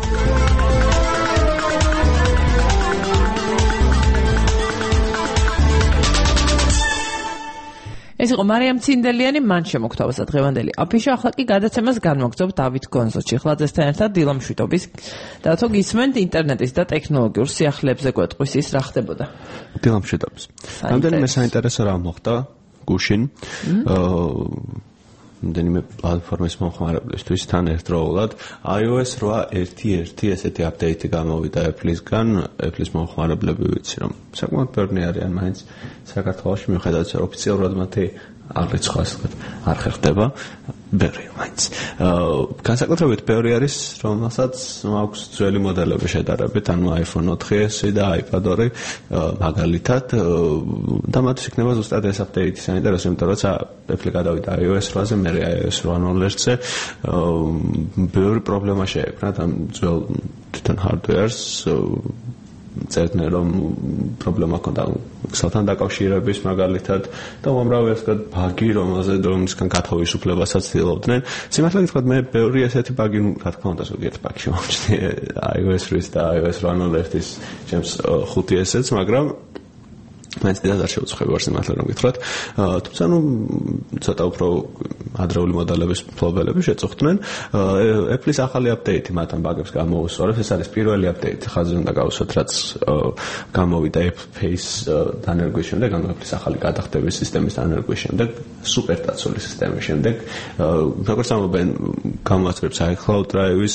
ეს იყო მარიამ ცინდელიანი, მან შემოგთავაზა დღევანდელი აფიშა, ახლა კი გადაცემას განმოგზობ დავით გონზო ჩიხლაძესთან ერთად დილამშვიდობის. და თუ გისმენთ ინტერნეტის და ტექნოლოგიურ სიახლეებზე გვეტყვის ის რა ხდებოდა. დილამშვიდობის. რამდენიმე საინტერესო რამ მოხდა გუშინ. რამდენიმე პლატფორმის მომხმარებლისთვის თან ერთდროულად iOS რვა ერთი ერთი ესეთი აპდეიტი გამოვიდა Apple-ისგან. Apple-ის მომხმარებლები ვიცი რომ საკმაოდ ბევრი არიან მაინც საქართველოში, მიუხედავად რომ ოფიციალურად მათი აღრიცხვა ასეთ არ ხერხდება. ბევრი მაინც. განსაკუთრებით ბევრი არის, რომელსაც აქვს ძველი მოდელები შედარებით, ანუ iPhone ოთხი ეს და iPad ორი მაგალითად და მათ იქნება ზუსტად ეს აპდეიტი საინტერესო, იმიტომ რომ Apple გადავიდა iOS რვაზე, მე iOS რვა ნულ ერთზე. ბევრი პრობლემა შეექმნათ ამ ძველ თვითონ hardware-ს. წერდნენ რომ პრობლემა ჰქონდა ქსელთან დაკავშირების მაგალითად და უამრავი ასეთ ბაგი, რომელზეც რომისგან გათავისუფლებასაც ცდილობდნენ. სიმართლე გითხრათ, მე ბევრი ესეთი ბაგი, ну, რა თქმა უნდა, ზოგიერთი ბაგი შემოვჩნია iOS რვის და iOS რვა ნულ ერთის ჩემს ხუთი ესეც, მაგრამ მაინც დიდად არ შეუცხვები ვარ სიმართლე რომ გითხრათ. თუმცა ნუ ცოტა უფრო ადრეული მოდელების ფლობელები შეწუხდნენ. Apple-ის ახალი აპდეიტი მათთან ბაგებს გამოუსწორებს. ეს არის პირველი აპდეიტი, ხაზზე უნდა გავუსვათ, რაც გამოვიდა Apple Pay-ს დანერგვის შემდეგ, ანუ Apple-ის ახალი გადახდების სისტემის დანერგვის შემდეგ, სუპერტაცული სისტემის შემდეგ. როგორც ამბობენ, გამოაცხადებს iCloud Drive-ის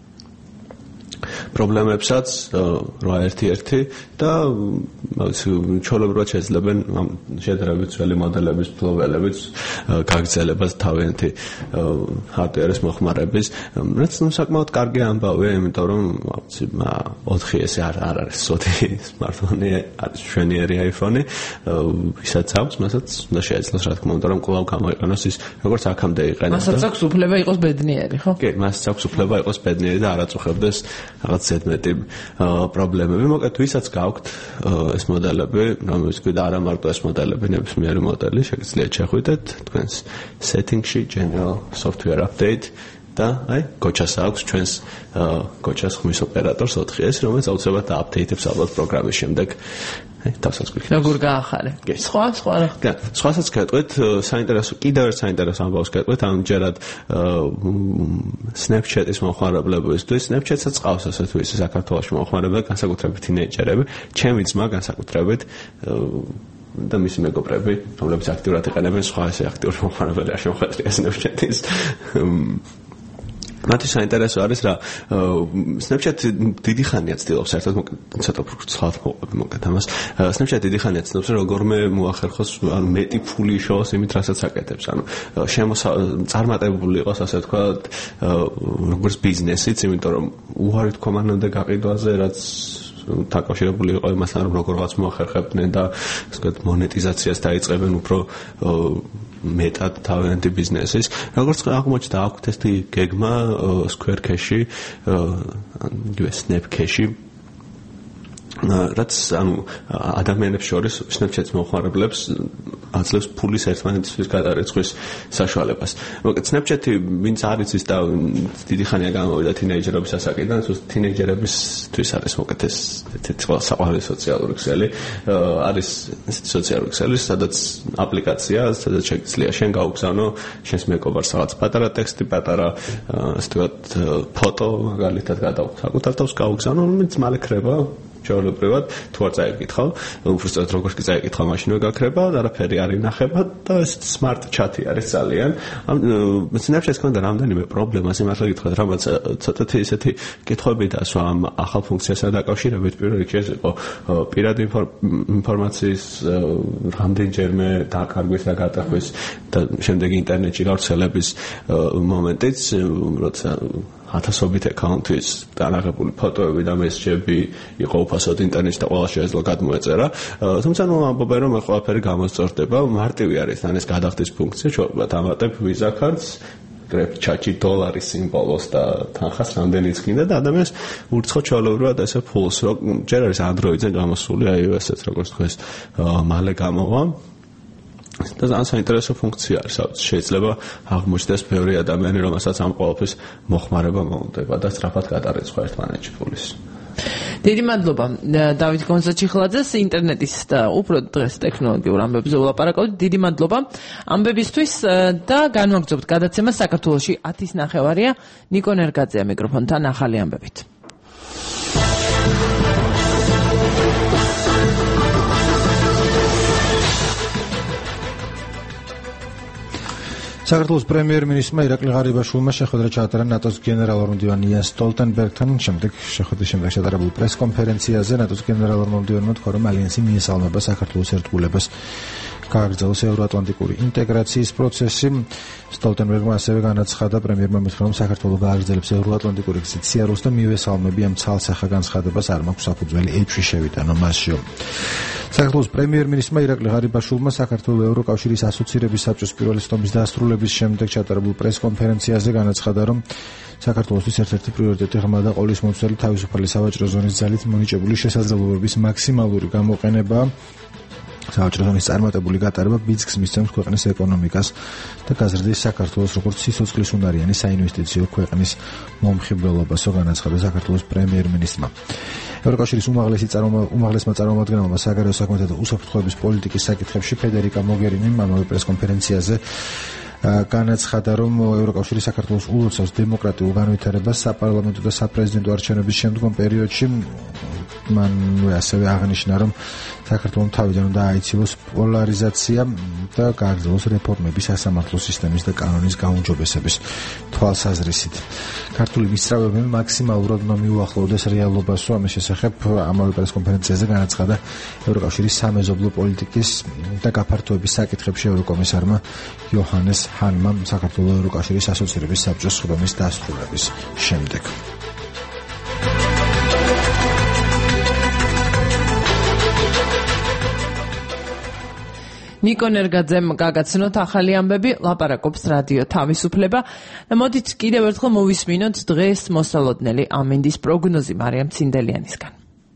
პრობლემებსაც რვა ერთი ერთი და ჩოლებურად შეძლებენ შედარებით ძველი მოდელების ფლობელებით გაგრძელებას თავიანთი hardware-ის მოხმარების, რაც საკმაოდ კარგი ამბავია, იმიტომ რომ ოთხი ესე არ არის სოდი smartphone-ი, არის მშვენიერი iPhone-ი, ვისაც აქვს, მასაც უნდა შეეძლოს, რა თქმა უნდა, რომ კვლავ გამოიყენოს ის, როგორც აქამდე იყენებდა. მასაც აქვს უფლება იყოს ბედნიერი, ხო? კი, მასაც აქვს უფლება იყოს ბედნიერი და არ აწუხებდეს რაღაც ზედმეტი პრობლემები. მოკლედ, ვისაც გაქვთ ეს მოდელები, რომელიც გვიდა არა მარტო ეს მოდელები, ნებისმიერი მოდელი, შეგიძლიათ შეხვიდეთ თქვენს setting-ში general software update და აი, გოჩას აქვს ჩვენს გოჩას ხმის ოპერატორს ოთხი ეს, რომელიც აუცილებლად update-ებს ალბათ პროგრამის შემდეგ. აი, თავსაც გვიქნება. როგორ გაახარე? სხვა, სხვა რა. კი, სხვასაც გეტყვით, საინტერესო, კიდევ ერთ საინტერესო ამბავს გეტყვით, ამჯერად Snapchat-ის მომხმარებლებისთვის. Snapchat-საც ყავს ასე თუ ისე საქართველოში მომხმარებლები, განსაკუთრებით თინეიჯერები, ჩემი ძმა განსაკუთრებით და მისი მეგობრები, რომლებიც აქტიურად იყენებენ სხვა ესე აქტიური მომხმარებელი არ შემოხატრია Snapchat-ის. მათი საინტერესო არის რა Snapchat დიდი ხანია ცდილობს საერთოდ ცოტა ცალთ მოყვები მოკეთ ამას. Snapchat დიდი ხანია ცდილობს როგორმე მოახერხოს ანუ მეტი ფული შოოს იმით რასაც აკეთებს. ანუ წარმატებული იყოს ასე ვთქვათ როგორც ბიზნესიც, იმიტომ რომ უარი თქვა მანამდე გაყიდვაზე, რაც დაკავშირებული იყო იმასთან, რომ როგორღაც მოახერხებდნენ და ასე ვთქვათ მონეტიზაციას დაიწყებენ უფრო მეტად თავიანთი ბიზნესის. როგორც აღმოჩნდა, აქვთ ესეთი გეგმა Square Cash-ი, იგივე Snap Cash-ი, რაც ანუ ადამიანებს შორის Snapchat-ს მოხმარებლებს აძლევს ფულის ერთმანეთისთვის გადარიცხვის საშუალებას. მოკლედ Snapchat-ი ვინც არ იცის და დიდი ხანია გამოვიდა თინეიჯერობის ასაკიდან, თინეიჯერებისთვის არის მოკლედ ეს საყვარელი სოციალური ქსელი, არის სოციალური ქსელი, სადაც აპლიკაცია, სადაც შეგიძლია შენ გაუგზავნო შენს მეგობარს რაღაც პატარა ტექსტი, პატარა ასე ვთქვათ ფოტო, მაგალითად გადავხო საკუთარ თავს გაუგზავნო, რომელიც მალე ქრება ჩვეულებრივად თუ არ წაიკითხავ, უბრალოდ როგორც კი წაიკითხავ, მაშინვე გაქრება, არაფერი არ ინახება და ეს smart chat-ი არის ძალიან. Snapchat-ს ქონდა რამდენიმე პრობლემა, სიმართლე გითხრათ, რამაც ცოტათი ისეთი კითხვები დასვა ამ ახალ ფუნქციასთან დაკავშირებით, პირველ რიგში ეს იყო პირადი ინფორმაციის რამდენჯერმე დაკარგვის და გადახვის და შემდეგ ინტერნეტში გავრცელების მომენტიც, როცა ათასობით აკაუნტის დანაღებული ფოტოები და მესეჯები იყო უფასოდ ინტერნეტში და ყველა შეიძლება გადმოეწერა. თუმცა ნუ ამბობენ რომ ყველაფერი გამოსწორდება, მარტივი არის თან ეს გადახდის ფუნქცია, ჩვეულებრივად ამატებ ვიზა ქარდს, გრებ ჩაჩი დოლარის სიმბოლოს და თანხას რამდენიც გინდა და ადამიანს ურცხო ჩვეულებრივად ესე ფულს, რომ ჯერ არის Android-ზე გამოსული iOS-იც როგორც თქვენ მალე გამოვა. და ძალიან საინტერესო ფუნქცია არის, სადაც შეიძლება აღმოჩნდეს ბევრი ადამიანი, რომელსაც ამ ყოველთვის მოხმარება მოუნდება და სწრაფად გადარიცხვა ერთმანეთში ფულის. დიდი მადლობა დავით გონზაჩიხლაძეს, ინტერნეტის და უფრო დღეს ტექნოლოგიურ ამბებზე ვლაპარაკობთ. დიდი მადლობა ამბებისთვის და განვაგრძობთ გადაცემა საქართველოში ათის ნახევარია. ნიკო ნერგაძეა მიკროფონთან ახალი ამბებით. საქართველოს პრემიერ-მინისტრმა ირაკლი ღარიბაშვილმა შეხვედრა ჩაატარა ნატოს გენერალურ მდივან იენს სტოლტენბერგთან, შემდეგ შეხვედრის შემდეგ ჩატარებულ პრეს-კონფერენციაზე ნატოს გენერალურმა მდივანმა თქვა, რომ ალიანსი მიესალმება საქართველოს ერთგულებას გააგრძელოს ევროატლანტიკური ინტეგრაციის პროცესი. სტოლტენბერგმა ასევე განაცხადა პრემიერმა მითხრა, რომ საქართველოს გააგრძელებს ევროატლანტიკური გზით სიარულს და მივესალმები ამ ცალსახა განცხადებას არ მაქვს საფუძველი ეჭვი შევიტანო მასში. საქართველოს პრემიერ-მინისტრმა ირაკლი ღარიბაშვილმა საქართველოს ევროკავშირის ასოცირების საბჭოს პირველი ცდომის დასრულების შემდეგ ჩატარებულ პრეს-კონფერენციაზე განაცხადა, რომ საქართველოსთვის ერთ-ერთი პრიორიტეტი ღრმა და ყოვლისმომცველი თავისუფალი სავაჭრო ზონის ძალით მონიჭებული შესაძლებლობების მაქსიმალური გამოყენება. სავაჭრო ზონის წარმატებული გატარება ბიძგს მისცემს ქვეყნის ეკონომიკას და გაზრდის საქართველოს როგორც სიცოცხლის უნარიანი საინვესტიციო ქვეყნის მომხიბვლელობასო, განაცხადა საქართველოს პრემიერ-მინისტრმა. ევროკავშირის უმაღლესი უმაღლესმა წარმომადგენელმა საგარეო საქმეთა და უსაფრთხოების პოლიტიკის საკითხებში ფედერიკა მოგერინიმ ამავე პრეს-კონფერენციაზე განაცხადა, რომ ევროკავშირი საქართველოს ულოცავს დემოკრატიულ განვითარებას საპარლამენტო და საპრეზიდენტო არჩევნების შემდგომ პერიოდში. მან ასევე აღნიშნა, რომ საქართველოს თავიდან უნდა აიცილოს პოლარიზაცია და გააგრძელოს რეფორმები სასამართლო სისტემის და კანონის გაუმჯობესების თვალსაზრისით. ქართული მისწრაფებები მაქსიმალურად უნდა მიუახლოვდეს რეალობასო, ამის შესახებ ამავე პრესკონფერენციაზე განაცხადა ევროკავშირის სამეზობლო პოლიტიკის და გაფართოების საკითხებში ევროკომისარმა იოჰანეს ჰანმა საქართველოს ევროკავშირის ასოცირების საბჭოს სხდომის დასრულების შემდეგ. ნიკო ნერგაძემ გაგაცნოთ ახალი ამბები, ლაპარაკობს რადიო თავისუფლება და მოდით კიდევ ერთხელ მოვისმინოთ დღეს მოსალოდნელი ამინდის პროგნოზი მარიამ ცინდელიანისგან.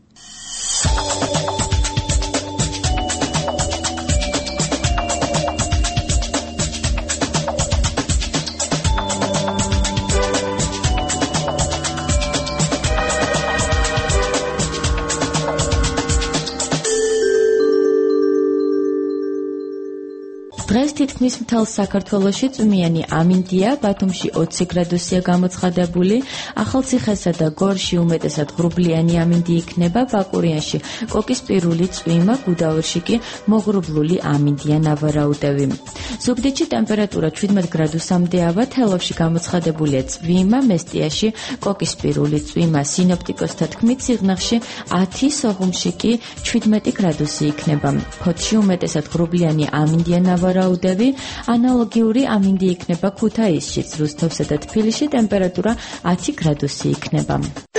დღეს თითქმის მთელ საქართველოში წვიმიანი ამინდია, ბათუმში ოცი გრადუსია გამოცხადებული, ახალციხესა და გორში უმეტესად ღრუბლიანი ამინდი იქნება, ბაკურიანში კოკისპირული წვიმა, გუდაურში კი მოღრუბლული ამინდია ნავარაუდევი. ზუგდიდში ტემპერატურა შვიდმეტ გრადუსამდე ავა, თელავში გამოცხადებულია წვიმა, მესტიაში კოკისპირული წვიმა, სინოპტიკოსთა თქმით სიღნაღში ათი, სოხუმში კი შვიდმეტი გრადუსი იქნება. ფოთში უმეტესად ღრუბლიანი ამინდია ნავარაუდევი, ანალოგიური ამინდი იქნება ქუთაისშიც, რუსთავსა და თბილისში ტემპერატურა ათი გრადუსი იქნება.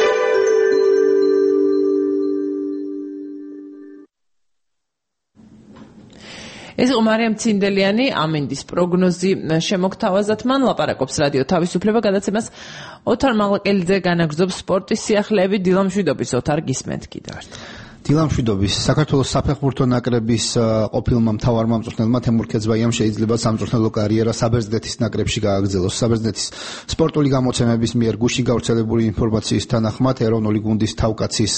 ეს იყო მარიამ ცინდელიანი ამინდის პროგნოზი შემოგთავაზათ მან, ლაპარაკობს რადიო თავისუფლება, გადაცემას ოთარ მალაკელიძე განაგრძობს სპორტის სიახლეები, დილამშვიდობის ოთარ, გისმენთ კიდევ ერთხელ. დილამშვიდობის საქართველოს საფეხბურთო ნაკრების ყოფილმა მთავარმა მწვრთნელმა თემურ ქეძბაიამ შეიძლება სამწვრთნელო კარიერა საბერძნეთის ნაკრებში გააგრძელოს. საბერძნეთის სპორტული გამოცემების მიერ გუშინ გავრცელებული ინფორმაციის თანახმად ეროვნული გუნდის თავკაცის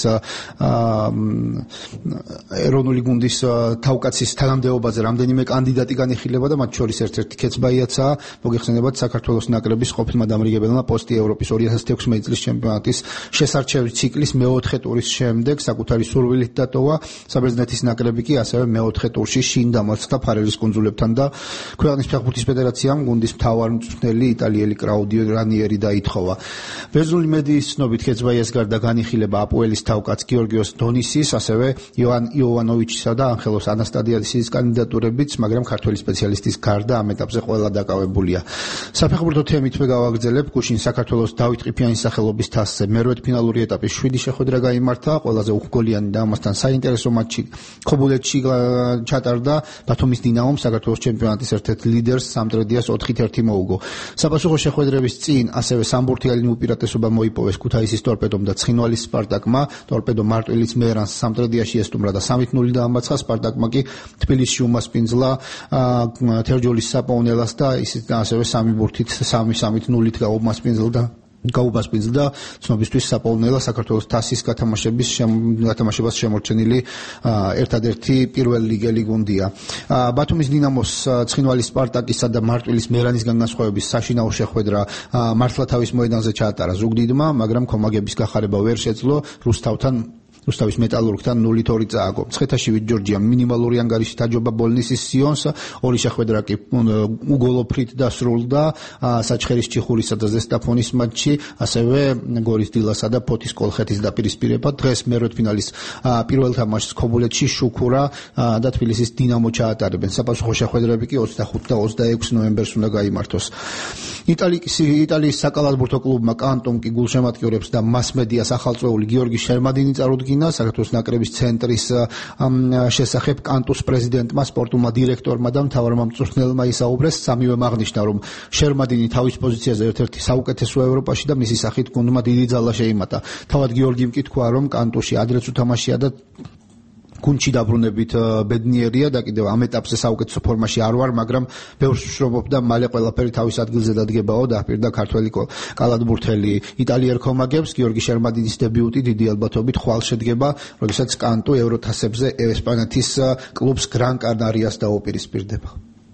ეროვნული გუნდის თავკაცის თანამდებობაზე რამდენიმე კანდიდატი განიხილება და მათ შორის ერთ-ერთი ქეძბაიაცაა. მოგეხსენებათ, საქართველოს ნაკრების ყოფილმა დამრიგებელმა პოსტი ევროპის ორი ათას თექვსმეტი წლის ჩემპიონატის შესარჩევი ციკლის მეოთხე ტურის შემდეგ საკუთარი სურვილით დატოვა. საბერძნეთის ნაკრები კი ასევე მეოთხე ტურში შინ დამარცხდა ფარერის კუნძულებთან და ქვეყნის ფეხბურთის ფედერაციამ გუნდის მთავარ მწვრთნელი იტალიელი კრაუდიო რანიერი დაითხოვა. ბერძნული მედიის ცნობით ქეძბაიას გარდა განიხილება აპოელის თავკაც გიორგიოს დონისის, ასევე იოან იოვანოვიჩისა და ანხელოს ანასტადიადისის კანდიდატურებიც, მაგრამ ქართველი სპეციალისტის გარდა ამ ეტაპზე ყველა დაკავებულია. საფეხბურთო თემითვე გავაგრძელებ. გუშინ საქართველოს დავით ყიფიანის სახელობის თასზე მერვედფინალური ეტაპის შვიდი შეხვედრა გაიმართა. ყველაზე უხგოლიანი და ამასთან საინტერესო მატჩი ქობულეთში ჩატარდა. ბათუმის დინამომ საქართველოს ჩემპიონატის ერთ-ერთ ლიდერს სამტრედიას ოთხით ერთი მოუგო. საპასუხო შეხვედრების წინ ასევე სამბურთიანი უპირატესობა მოიპოვეს ქუთაისის ტორპედომ და ცხინვალის სპარტაკმა. ტორპედო მარტვილის მერანს სამტრედიაში ესტუმრა და სამით ნული დაამარცხა. სპარტაკმა კი თბილისში უმასპინძლა თერჯოლის საპოვნელას და ისიც ასევე სამი ბურთით სამი სამით ნულით გაუმასპინძლა გაუბასპინძლა ცნობისთვის საპოვნელა საქართველოს თასის გათამაშების გათამაშებას შემორჩენილი ერთადერთი პირველ ლიგელი გუნდია. ბათუმის დინამოს, ცხინვალის სპარტაკისა და მარტვილის მერანის განსხვავების საშინაო შეხვედრა მართლა თავის მოედანზე ჩაატარა ზუგდიდმა, მაგრამ კომაგების გახარება ვერ შეძლო. რუსთავთან რუსთავის მეტალურგთან ნულით ორი წააგო. მცხეთაში ჯორჯიამ მინიმალური ანგარიში დაჯობა ბოლნისის სიონს, ორი შეხვედრა კი უგოლოფრით დასრულდა საჩხერის ჩიხურისა და ზესტაფონის მატჩი, ასევე გორის დილასა და ფოთის კოლხეთის დაპირისპირება. დღეს მერვედფინალის პირველ თამაშს ქობულეთში შუქურა და თბილისის დინამო ჩაატარებენ. საპასუხო შეხვედრები კი ოცდახუთი და ოცდაექვსი ნოემბერს უნდა გაიმართოს. იტალიის იტალიის საკალათბურთო კლუბმა კანტომ კი გულშემატკივრებს და მასმედიას ახალწეული გიორგი შერმადინი წარუდგინა. საქართველოს ნაკრების ცენტრის შესახებ კანტუს პრეზიდენტმა, სპორტულმა დირექტორმა და მთავარმა მწვრთნელმა ისაუბრეს. სამივე აღნიშნა, რომ შერმადინი თავის პოზიციაზე ერთ-ერთი საუკეთესო ევროპაში და მისი სახით გუნდმა დიდი ძალა შეიმატა. თავად გიორგიმ კი თქვა, რომ კანტუში ადრეც უთამაშია და გუნდში დაბრუნებით ბედნიერია და კიდევ ამ ეტაპზე საუკეთესო ფორმაში არ ვარ, მაგრამ ბევრს ვშრობობ და მალე ყველაფერი თავის ადგილზე დადგებაო. დააპირდა ქართველი კალათბურთელი იტალიერ კომაგებს. გიორგი შერმადინის დებიუტი დიდი ალბათობით ხვალ შედგება, როდესაც კანტუ ევროთასებზე ესპანეთის კლუბს გრან კანარიას დაუპირისპირდება.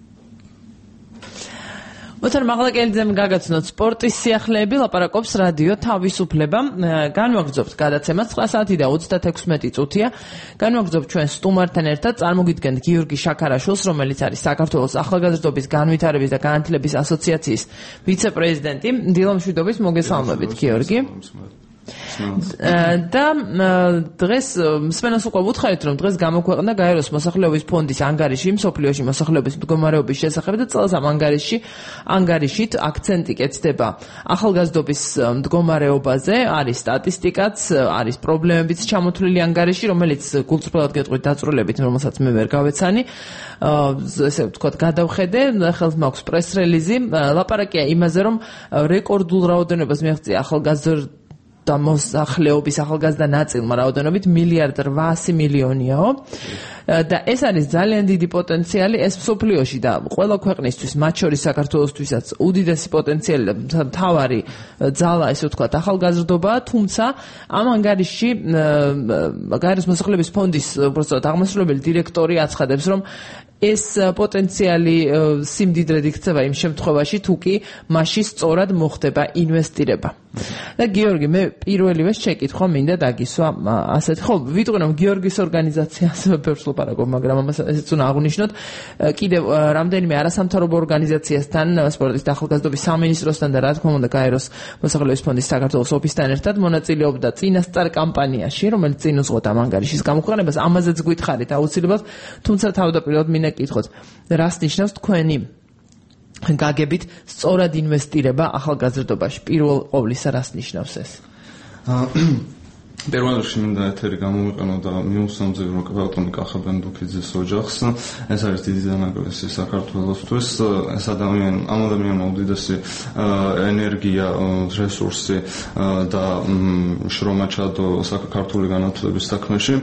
მოთარ მაღლაკელიძემ გაგაცნოთ სპორტის სიახლეები, ლაპარაკობს რადიო თავისუფლება. განვაგრძობთ გადაცემას ცხრა საათი და ოცდათექვსმეტი წუთია. განვაგრძობთ ჩვენ სტუმართან ერთად. წარმოგიდგენთ გიორგი შაქარაშვილს, რომელიც არის საქართველოს ახალგაზრდობის განვითარების და განათლების ასოციაციის ვიცე-პრეზიდენტი. დილამშვიდობის, მოგესალმებით გიორგი. და დღეს მსმენელს უკვე ვუთხარით, რომ დღეს გამოქვეყნდა გაეროს მოსახლეობის ფონდის ანგარიში მსოფლიოში მოსახლეობის მდგომარეობის შესახებ და წელს ამ ანგარიში ანგარიშით აქცენტი კეთდება ახალგაზრდობის მდგომარეობაზე. არის სტატისტიკაც, არის პრობლემებიც ჩამოთვლილი ანგარიში, რომელიც გულწრფელად გეტყვით დაწვრილებით, რომელსაც მე ვერ გავეცანი. ესე ვთქვათ, გადავხედე, ხელთ მაქვს პრეს-რელიზი. ლაპარაკია იმაზე, რომ რეკორდულ რაოდენობას მიაღწია ახალგაზრდა და მოსახლეობის ახალგაზრდა ნაწილმა რაოდენობით მილიარდ რვაასი მილიონიაო და ეს არის ძალიან დიდი პოტენციალი ეს მსოფლიოში და ყველა ქვეყნისთვის, მათ შორის საქართველოსთვისაც უდიდესი პოტენციალი და მთავარი ძალა, ესე ვთქვათ, ახალგაზრდობაა, თუმცა ამ ანგარიში გაეროს მოსახლეობის ფონდის უბრალოდ აღმასრულებელი დირექტორი აცხადებს, რომ ეს პოტენციალი სიმდიდრედ იქცევა იმ შემთხვევაში, თუ კი მასში სწორად მოხდება ინვესტირება. და გიორგი, მე პირველივე შეკითხვა მინდა დაგისვა ასეთ, ხო, ვიტყვი რომ გიორგის ორგანიზაციას ბევრს ლაპარაკობ, მაგრამ ამას ესეც უნდა აღვნიშნოთ, კიდევ რამდენიმე არასამთავრობო ორგანიზაციასთან, სპორტის და ახალგაზრდობის სამინისტროსთან და რა თქმა უნდა გაეროს მოსახლეობის ფონდის საქართველოს ოფისთან ერთად მონაწილეობდა წინასწარ კამპანიაში, რომელიც წინ უძღოდა ამ ანგარიშის გამოქვეყნებას. ამაზეც გითხარით აუცილებლად, თუმცა თავდაპირველად მინდა კითხოთ, რას ნიშნავს თქვენი გაგებით სწორად ინვესტირება ახალგაზრდობაში? პირველ ყოვლისა რას ნიშნავს ეს? პირველ რიგში მინდა ეთერი გამოვიყენო და მიუსამძებო რომ ბატონი კახაბენდუქიძის ოჯახს. ეს არის დიდი დანაკლისი საქართველოსთვის. ეს ადამიანი, ამ ადამიანმა უდიდესი ენერგია, რესურსი და შრომა ჩადო საქართველოს განათლების საქმეში.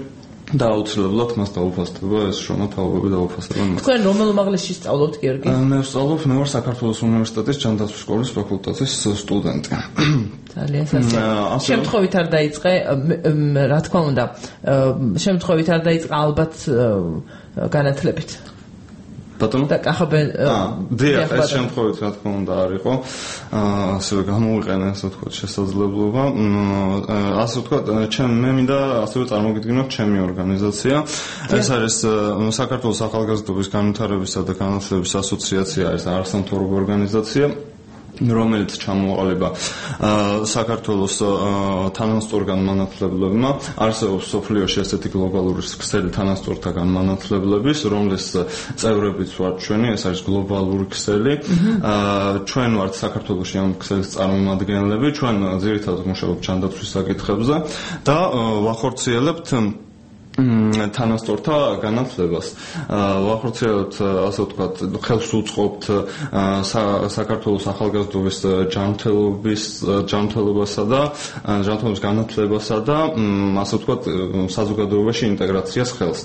და აუცილებლად მას დაუფასდება ეს შრომა თაობები დაუფასებენ. თქვენ რომელ უმაღლესში სწავლობთ, გიორგი? მე ვსწავლობ, მე ვარ საქართველოს უნივერსიტეტის ჯანდაცვის სკოლის ფაკულტეტის სტუდენტი. ძალიან სასწაულო. შემთხვევით არ დაიწყე, რა თქმა უნდა, შემთხვევით არ დაიწყე ალბათ განათლებით. ბატონო? და კახაბენ დიახ, ეს შემთხვევით რა თქმა უნდა არ იყო. ასევე გამოვიყენე ასე ვთქვათ შესაძლებლობა. ასე ვთქვათ, ჩემ მე მინდა ასევე წარმოგიდგინოთ ჩემი ორგანიზაცია. ეს არის საქართველოს ახალგაზრდობის განვითარებისა და განათლების ასოციაცია, ეს არასამთავრობო ორგანიზაცია. რომელიც ჩამოყალიბა საქართველოს თანასწორგან განმანათლებლებმა, არსებობს სოფლიოში ესეთი გლობალური ქსელი თანასწორთაგან განმანათლებლების, რომლის წევრებიც ვართ ჩვენი, ეს არის გლობალური ქსელი. ჩვენ ვართ საქართველოში ამ ქსელის წარმომადგენლები, ჩვენ ძირითადად მუშაობთ ჯანდაცვის საკითხებზე და ვახორციელებთ თანასწორთა განათლებას. ვახორციელებთ, ასე ვთქვათ, ხელს უწყობთ საქართველოს ახალგაზრდობის ჯანმრთელობის ჯანმრთელობასა და ჯანმრთელობის განათლებასა და ასე ვთქვათ, საზოგადოებაში ინტეგრაციას ხელს.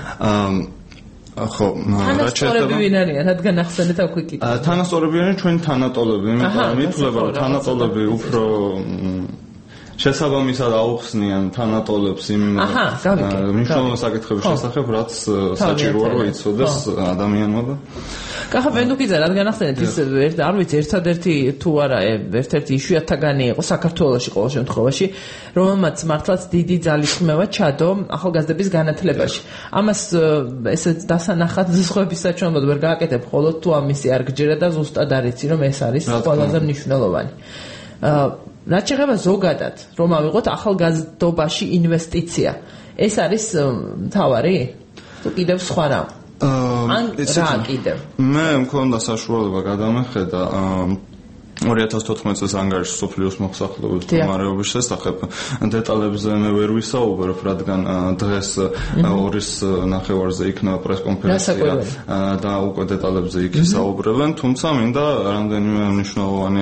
ხო, რა შეიძლება ვინ არიან, რადგან ახსენეთ აქ ვიკითხე. თანასწორები არიან ჩვენი თანატოლები, იმიტომ მითვლება რომ თანატოლები უფრო შესაბამისად აუხსნიან თანატოლებს იმ მნიშვნელოვან საკითხების შესახებ, რაც საჭიროა რომ იცოდეს ადამიანმა და კახა ვენდუკიძე რადგან ახსენეთ ის არ ვიცი ერთადერთი თუ არა ერთ-ერთი იშვიათთაგანი იყო საქართველოში ყოველ შემთხვევაში რომელმაც მართლაც დიდი ძალის ხმევა ჩადო ახალგაზრდების განათლებაში. ამას ესე დასანახად ზღების საჩვენებლად ვერ გააკეთებ, მხოლოდ თუ ამისი არ გჯერა და ზუსტად არ იცი რომ ეს არის ყველაზე მნიშვნელოვანი. რაც შეეხება ზოგადად, რომ ავიღოთ ახალგაზრდობაში ინვესტიცია. ეს არის მთავარი? თუ კიდევ სხვა რა? ან რა კიდევ? მე მქონდა საშუალება გადამეხედა ორი ათას თოთხმეტ წელს ანგარიში სოფლიოს მოსახლეობის მდგომარეობის შესახებ. დეტალებზე მე ვერ ვისაუბრებ, რადგან დღეს ორის ნახევარზე იქნება პრესკონფერენცია და უკვე დეტალებზე იქ ისაუბრებენ, თუმცა მინდა რამდენიმე მნიშვნელოვანი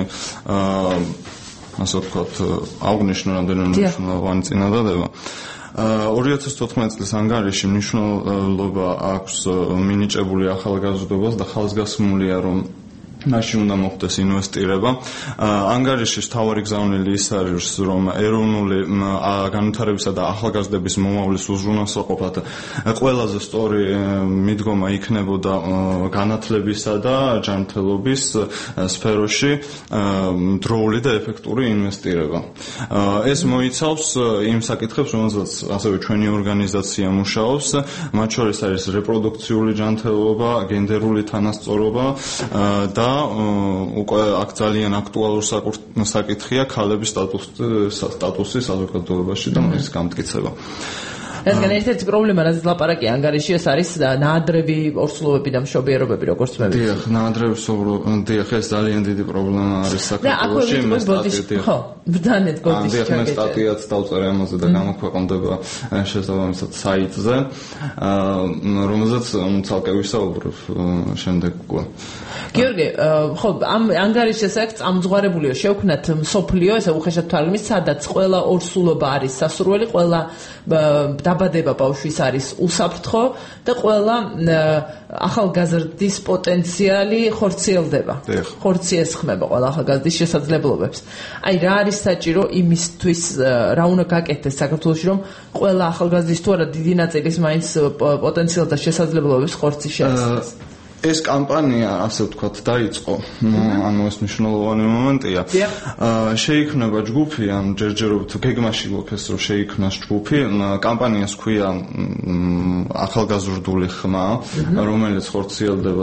ასე ვთქვათ, აღნიშნო რამდენიმე მნიშვნელოვანი წინადადება. ორი ათას თოთხმეტ წლის ანგარიში მნიშვნელობა აქვს მინიჭებული ახალგაზრდობას და ხალხსგასმულია, რომ მაშინ უნდა მოხდეს ინვესტირება. ანგარიშის მთავარი გზავნილი ის არის, რომ ეროვნული განვითარებისა და ახალგაზრდების მომავლის უზრუნველყოფად ყველაზე სწორი მიდგომა იქნებოდა განათლებისა და ჯანმრთელობის სფეროში დროული და ეფექტური ინვესტირება. ეს მოიცავს იმ საკითხებს, რომელზეც ასევე ჩვენი ორგანიზაცია მუშაობს, მათ შორის არის რეპროდუქციული ჯანმრთელობა, გენდერული თანასწორობა და უკვე აქ ძალიან აქტუალური საკითხია ქალების სტატუსი საზოგადოებაში და მის გამტკიცება. რადგან ერთ-ერთი პრობლემა, რაც ლაპარაკი ანგარიში ეს არის ნაადრევი ორსულობები და მშობიერობები, როგორც მე ვიცი. დიახ, ნაადრევი ორსულობები, დიახ, ეს ძალიან დიდი პრობლემა არის საქართველოში. მე სტატია. ხო, ბრძანეთ გოდის ჩაგეჭერა. დიახ, მე სტატიაც დავწერე ამაზე და გამოქვეყნდება შესაბამისად საიტზე, რომელზეც ცალკე ვისაუბრებ შემდეგ უკვე. გიორგი, ხო, ამ ანგარიშის აქ წამძღვარებულიო შევქნათ მსოფლიო, ესე უხეშად თვალის, სადაც ყველა ორსულობა არის სასურველი, ყველა დაბადება ბავშვის არის უსაფრთხო და ყველა ახალგაზრდის პოტენციალი ხორციელდება. ხორციესხმება ყველა ახალგაზრდის შესაძლებლობებს. აი რა არის საჭირო იმისთვის, რა უნდა გაკეთდეს საქართველოში, რომ ყველა ახალგაზრდის თუ არა დიდი ნაწილის მაინც პოტენციალ და შესაძლებლობებს ხორცი შეასრულოს. ეს კამპანია, ასე ვთქვათ, დაიწყო. ანუ ეს მნიშვნელოვანი მომენტია. შეიქმნება ჯგუფი, ან ჯერჯერობით გეგმაში გვაქვს, რომ შეიქმნას ჯგუფი. კამპანიას ჰქვია ახალგაზრდული ხმა, რომელიც ხორციელდება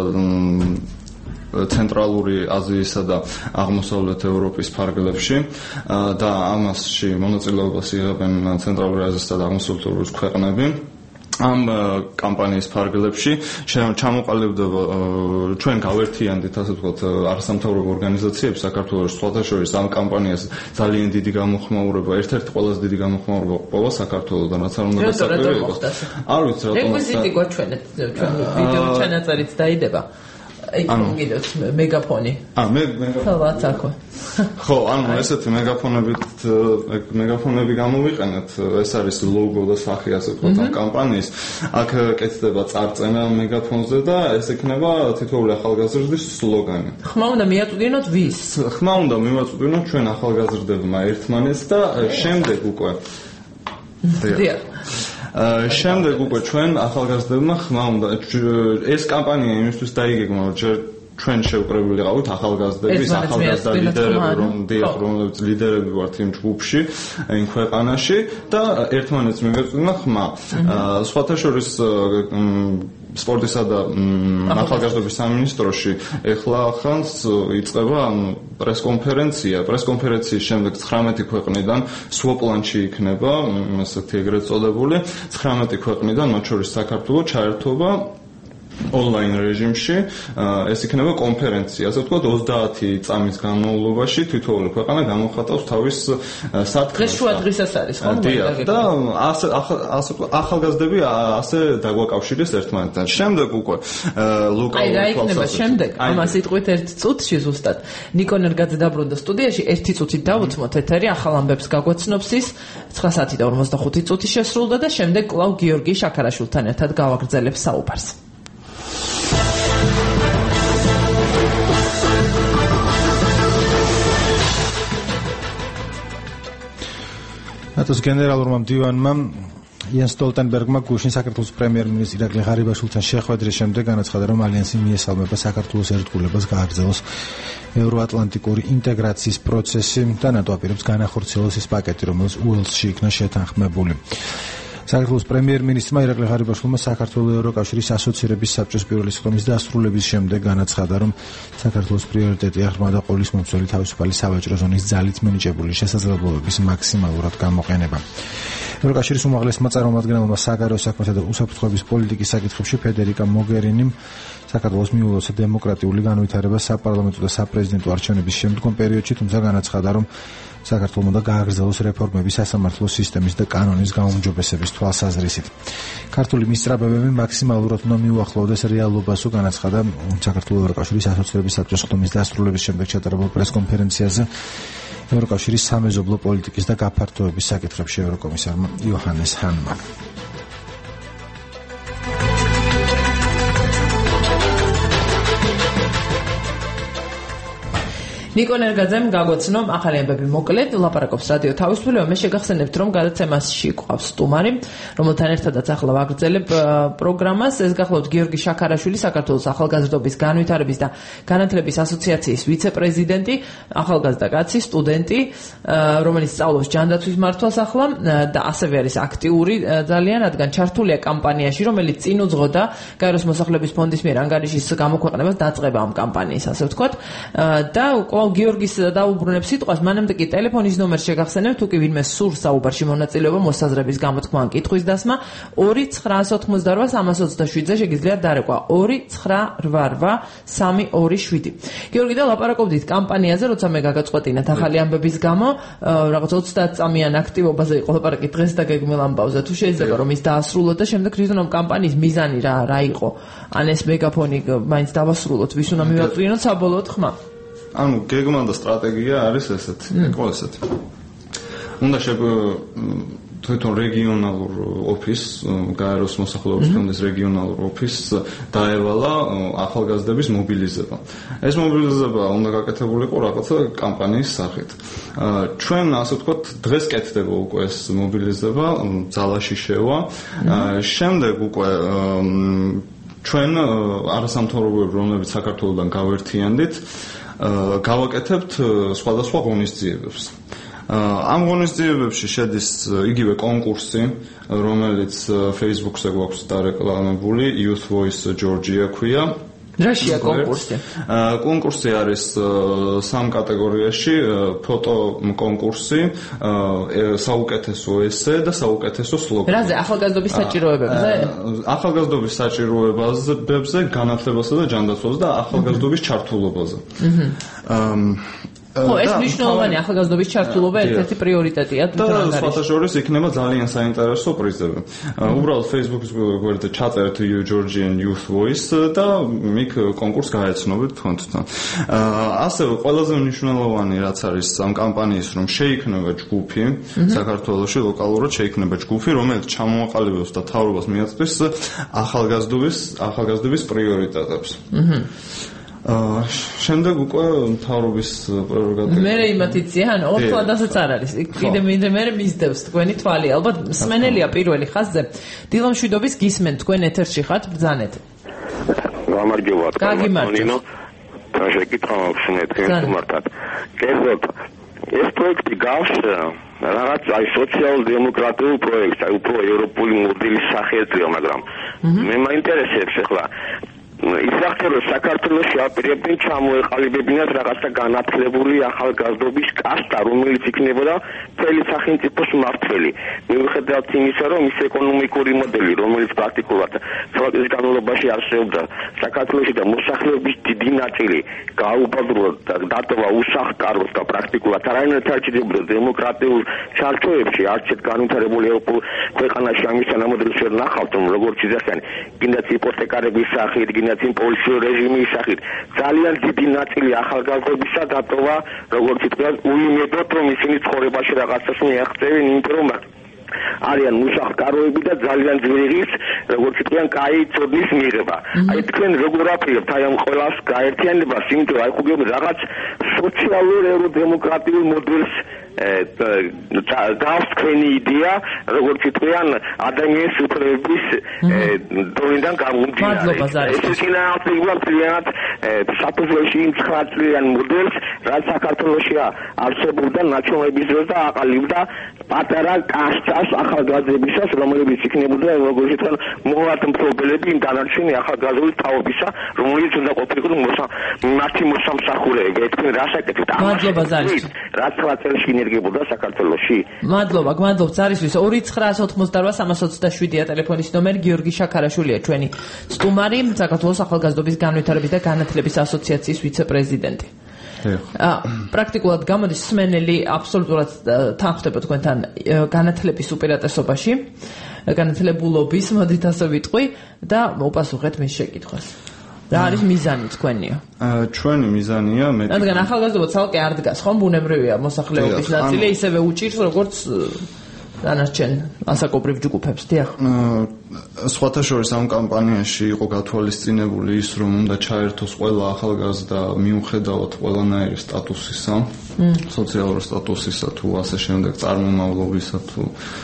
ცენტრალური აზიისა და აღმოსავლეთ ევროპის ფარგლებში და ამასში მონაწილეობას იღებენ ცენტრალური აზიისა და აღმოსავლეთ ევროპის ქვეყნები. ამ კამპანიის ფარგლებში ჩამოყალიბდება ჩვენ გავერთიანდით ასე ვთქვათ არასამთავრობო ორგანიზაციები საქართველოს სხვათა შორის ამ კამპანიას ძალიან დიდი გამოხმაურება, ერთ-ერთი ყველაზე დიდი გამოხმაურება ყובה საქართველოსთან, რაც არ უნდა დასაკვირვებლო იყოს. არ ვიცი რატომ რეკვიზიტი გვაჩვენეთ, ჩვენ ვიდეო ჩანაწერით დაიდება. ანუ კიდევ მეგაფონი. აა მე მეგაფონი. თავად აქ. ხო, ანუ ესეთი მეგაფონებით მეგაფონები გამოვიყენეთ. ეს არის ლოგო და სახე ასე ვთქვათ ამ კამპანიის. აქ კეთდება წარწერა მეგაფონზე და ეს იქნება თითოეული ახალგაზრდის სლოგანი. ხმა უნდა მიაწვდინოთ ვის? ხმა უნდა მივაწვდინოთ ჩვენ ახალგაზრდებმა ერთმანეთს და შემდეგ უკვე დიახ. შემდეგ უკვე ჩვენ ახალგაზრდებმა ხმა უნდა ეს კამპანია იმისთვის დაიგეგმა რომ ჯერ ჩვენ შევკრებილი ყავით ახალგაზრდების ახალგაზრდა ლიდერები რომ დიახ რომლებიც ლიდერები ვართ იმ ჯგუფში იმ ქვეყანაში და ერთმანეთს მივეწვნა ხმა სხვათა შორის სპორტისა და ახალგაზრდობის სამინისტროში ეხლა ხანს იწყება პრესკონფერენცია. პრესკონფერენციის შემდეგ ცხრამეტი ქვეყნიდან სვოპლანში იქნება, ასეთი ეგრეთ წოდებული, ცხრამეტი ქვეყნიდან, მათ შორის საქართველო ჩაერთობა ონლაინ რეჟიმში. ეს იქნება კონფერენცია, ასე ვთქვათ, ოცდაათი წამის განმავლობაში თითოეული ქვეყანა გამოხატავს თავის სათქმელს. დღეს შუა დღესაც არის, ხო? დიახ, და ასე ასე ახალგაზრდები ასე დაგვაკავშირეს ერთმანეთთან. შემდეგ უკვე ლოკალური აი, რა იქნება შემდეგ? ამას იტყვით ერთ წუთში ზუსტად. ნიკო ნერგაძე დაბრუნდა სტუდიაში, ერთი წუთით დავუთმოთ ეთერი, ახალ ამბებს გაგვაცნობს ის. ცხრა საათი და ორმოცდახუთი წუთი შესრულდა და შემდეგ კვლავ გიორგი შაქარაშვილთან ერთად გავაგრძელებს საუბარს. ნატოს გენერალურმა მდივანმა იენ სტოლტენბერგმა გუშინ საქართველოს პრემიერ-მინისტრ ირაკლი ღარიბაშვილთან შეხვედრის შემდეგ განაცხადა, რომ ალიანსი მიესალმება საქართველოს ერთგულებას გააგრძელოს ევროატლანტიკური ინტეგრაციის პროცესი და ნატო აპირებს განახორციელოს ის პაკეტი, რომელიც უელსში იქნა შეთანხმებული. საქართველოს პრემიერ-მინისტრმა ირაკლი ღარიბაშვილმა საქართველოს ევროკავშირის ასოცირების საბჭოს პირველი სხდომის დასრულების შემდეგ განაცხადა, რომ საქართველოს პრიორიტეტია ღრმა და ყოვლის მომცველი თავისუფალი სავაჭრო ზონის ძალით მინიჭებული შესაძლებლობების მაქსიმალურად გამოყენება. ევროკავშირის უმაღლესმა წარმომადგენელმა საგარეო საქმეთა და უსაფრთხოების პოლიტიკის საკითხებში ფედერიკა მოგერინიმ საქართველოს მიულოცა დემოკრატიული განვითარება საპარლამენტო და საპრეზიდენტო არჩევნების შემდგომ პერიოდში, თუმცა განაცხადა, რომ საქართველოს უნდა გააგრძელოს რეფორმები სასამართლო სისტემის და კანონის გაუმჯობესების თვალსაზრისით. ქართული მისწრაფებები მაქსიმალურად უნდა მიუახლოვდეს რეალობას, განაცხადა საქართველოს ევროკავშირის ასოცირების საბჭოს სხდომის დასრულების შემდეგ ჩატარებულ პრესკონფერენციაზე ევროკავშირის სამეზობლო პოლიტიკის და გაფართოების საკითხებში ევროკომისარმა იოჰანეს ჰანმა. ნიკო ნერგაძემ გაგვაცნო ახალი ამბები მოკლედ, ლაპარაკობს რადიო თავისუფლება. მე შეგახსენებთ, რომ გადაცემაში ყავს სტუმარი, რომელთან ერთადაც ახლა ვაგრძელებ პროგრამას. ეს გახლავთ გიორგი შაქარაშვილი, საქართველოს ახალგაზრდობის განვითარების და განათლების ასოციაციის ვიცე-პრეზიდენტი, ახალგაზრდა კაცი, სტუდენტი, რომელიც სწავლობს ჯანდაცვის მართვას ახლა და ასევე არის აქტიური ძალიან, რადგან ჩართულია კამპანიაში, რომელიც წინ უძღოდა გაეროს მოსახლეობის ფონდის მიერ ანგარიშის გამოქვეყნებას დაწყება ამ კამპანიის, ასე ვთქვათ. და გიორგის დაუბრუნებს სიტყვას, მანამდე კი ტელეფონის ნომერს შეგახსენებთ, თუ კი ვინმე სურს საუბარში მონაწილეობა, მოსაზრების გამოთქმა ან კითხვის დასმა, ორი ცხრა ოცდაოთხმოცდაოთხ სამას ოცდაშვიდზე შეგიძლიათ დარეკვა ორი ცხრა რვა რვა სამი ორი შვიდი. გიორგი, და ლაპარაკობდით კამპანიაზე, როცა მე გაგაწყვეტინათ ახალი ამბების გამო, რაღაც ოცდაათ წამიან აქტივობაზე იყო ლაპარაკი დღეს და გეგმილ ამბავზე, თუ შეიძლება რომ ის დაასრულოთ და შემდეგ თვითონ ამ კამპანიის მიზანი რა რა იყო? ან ეს მეგაფონი მაინც დავასრულოთ, ვის უნდა მივაწვდინოთ საბოლოოდ ხმა? ანუ გეგმა და სტრატეგია არის ესეთი, იყო ესეთი. უნდა შეგ თვითონ რეგიონალურ ოფისს, გაეროს მოსახლეობის ფონდის რეგიონალურ ოფისს დაევალა ახალგაზრდების მობილიზება. ეს მობილიზება უნდა გაკეთებულიყო რაღაცა კამპანიის სახით. ჩვენ ასე ვთქვათ, დღეს კეთდება უკვე ეს მობილიზება, ძალაში შევა. შემდეგ უკვე ჩვენ არასამთავრობოები, რომლებიც საქართველოსთან გავერთიანდით, გავაკეთებთ სხვადასხვა ღონისძიებებს. ამ ღონისძიებებში შედის იგივე კონკურსი, რომელიც Facebook-ზე გვაქვს დარეკლამებული, Youth Voice Georgia ქვია. რაშია კონკურსი? კონკურსი არის სამ კატეგორიაში, ფოტო კონკურსი, საუკეთესო ესე და საუკეთესო სლოგანი. რაზე? ახალგაზრდობის საჭიროებებზე? ახალგაზრდობის საჭიროებებზე, განათლებასა და ჯანდაცვაზე და ახალგაზრდობის ჩართულობაზე. ხო, ეს მნიშვნელოვანი ახალგაზრდობის ჩართულობა ერთ-ერთი პრიორიტეტია და სხვათა შორის იქნება ძალიან საინტერესო პრიზები. უბრალოდ Facebook-ის გვერდზე ჩაწერეთ Georgian Youth Voice და იქ კონკურსს გაეცნობით თქვენთან. ასევე ყველაზე მნიშვნელოვანი რაც არის ამ კამპანიის რომ შეიქმნება ჯგუფი საქართველოში ლოკალურად შეიქმნება ჯგუფი რომელიც ჩამოაყალიბებს და თავრობას მიაწვდის ახალგაზრდობის ახალგაზრდობის პრიორიტეტებს. აა შემდეგ უკვე მთავრობის პრეროგატივები. მე იმათ იციან, ორთვადასაც არ არის. კიდე მინდა მე მისდევს თქვენი თვალი. ალბათ მსმენელია პირველი ხაზზე. დილამშვიდობის გისმენთ თქვენ ეთერში ხართ ბრძანეთ. გამარჯობა. გაგიმარჯობა. შეკითხვა მაქვს თქვენ თუმართად. კერძოდ ეს პროექტი გავს რაღაც აი სოციალ-დემოკრატიულ პროექტს, აი უფრო ევროპული მოდელის სახელია, მაგრამ მე მაინტერესებს ახლა ისახტე რომ საქართველოში აპირებდნენ ჩამოეყალიბებინათ რაღაცა განათლებული ახალგაზრდობის კასტა, რომელიც იქნებოდა მთელი სახელმწიფოს მმართველი. მიუხედავად იმისა, რომ ის ეკონომიკური მოდელი, რომელიც პრაქტიკულად წლების განმავლობაში არსებობდა საქართველოში და მოსახლეობის დიდი ნაწილი გააუბადრა და დატოვა უსახკაროდ და პრაქტიკულად არანაირად არ ჩნდებოდა დემოკრატიულ ჩარჩოებში, არც ერთ განვითარებული ევროპულ ქვეყანაში ამისთან ამოდელს ვერ ნახავთ, რომ როგორც იზახიან, კიდაც იპოთეკარების სახით, იმ პოლიციურ რეჟიმის სახით ძალიან დიდი ნაწილი ახალგაზრდობისა დატოვა როგორც ითქვა უიმედოდ რომ ისინი ცხოვრებაში რაღაცას მიაღწევენ იმიტომ რომ არიან მუსახკაროები და ძალიან ძვირის როგორც ითქვიან კაი წოდნის მიღება. აი თქვენ როგორ აპირებთ აი ამ ყველას გაერთიანებას იმიტომ აი ხუგებ რაღაც სოციალურ ევროდემოკრატიულ მოდელს გავს თქვენი იდეა როგორც ითქვიან ადამიანის უფლებების დონიდან გამომდინარე. ეს იქნება absoliut საფუძველში იმ ცხრა წლიან მოდელს რაც საქართველოსია არსებობდა ნაციონალების დროს და აყალიბდა პატარა კასტას ახალგაზრდებისას რომლებიც იქნებოდა როგორც ითქვიან მოვალმფლობელები იმ დანარჩენი ახალგაზრდობის თაობისა რომელიც უნდა ყოფილიყო მათი მოსამსახურეები. თქვენ რა საკეთებთ ამას? რა ცხრა წელში ენერგებოდა საქართველოში? მადლობა, გმადლობთ ზარისთვის. ორი ცხრაას ოცდაოთხ სამას ოცდაშვიდია ტელეფონის ნომერი. გიორგი შაქარაშვილია ჩვენი სტუმარი, საქართველოს ახალგაზრდობის განვითარების და განათლების ასოციაციის ვიცე-პრეზიდენტი. აა პრაქტიკულად გამოდის სმენელი აბსოლუტურად თანხდება თქვენთან განათლების უპირატესობაში, განათლებულობის მოდით ასე ვიტყვი და მოპასუხეთ მის შეკითხვას. რა არის მიზანი თქვენია? აა ჩვენი მიზანია მე რადგან ახალგაზრდობა ცალკე არ დგას, ხომ ბუნებრივია მოსახლეობის ნაწილი ისევე უჭირს როგორც დანარჩენ ასაკობრივ ჯგუფებს. დიახ. სხვათა შორის ამ კამპანიაში იყო გათვალისწინებული ის, რომ უნდა ჩაერთოს ყველა ახალგაზრდა მიუხედავად ყველანაირი სტატუსისა, სოციალურ სტატუსისა თუ ასე შემდეგ, წარმომავლობისა თუ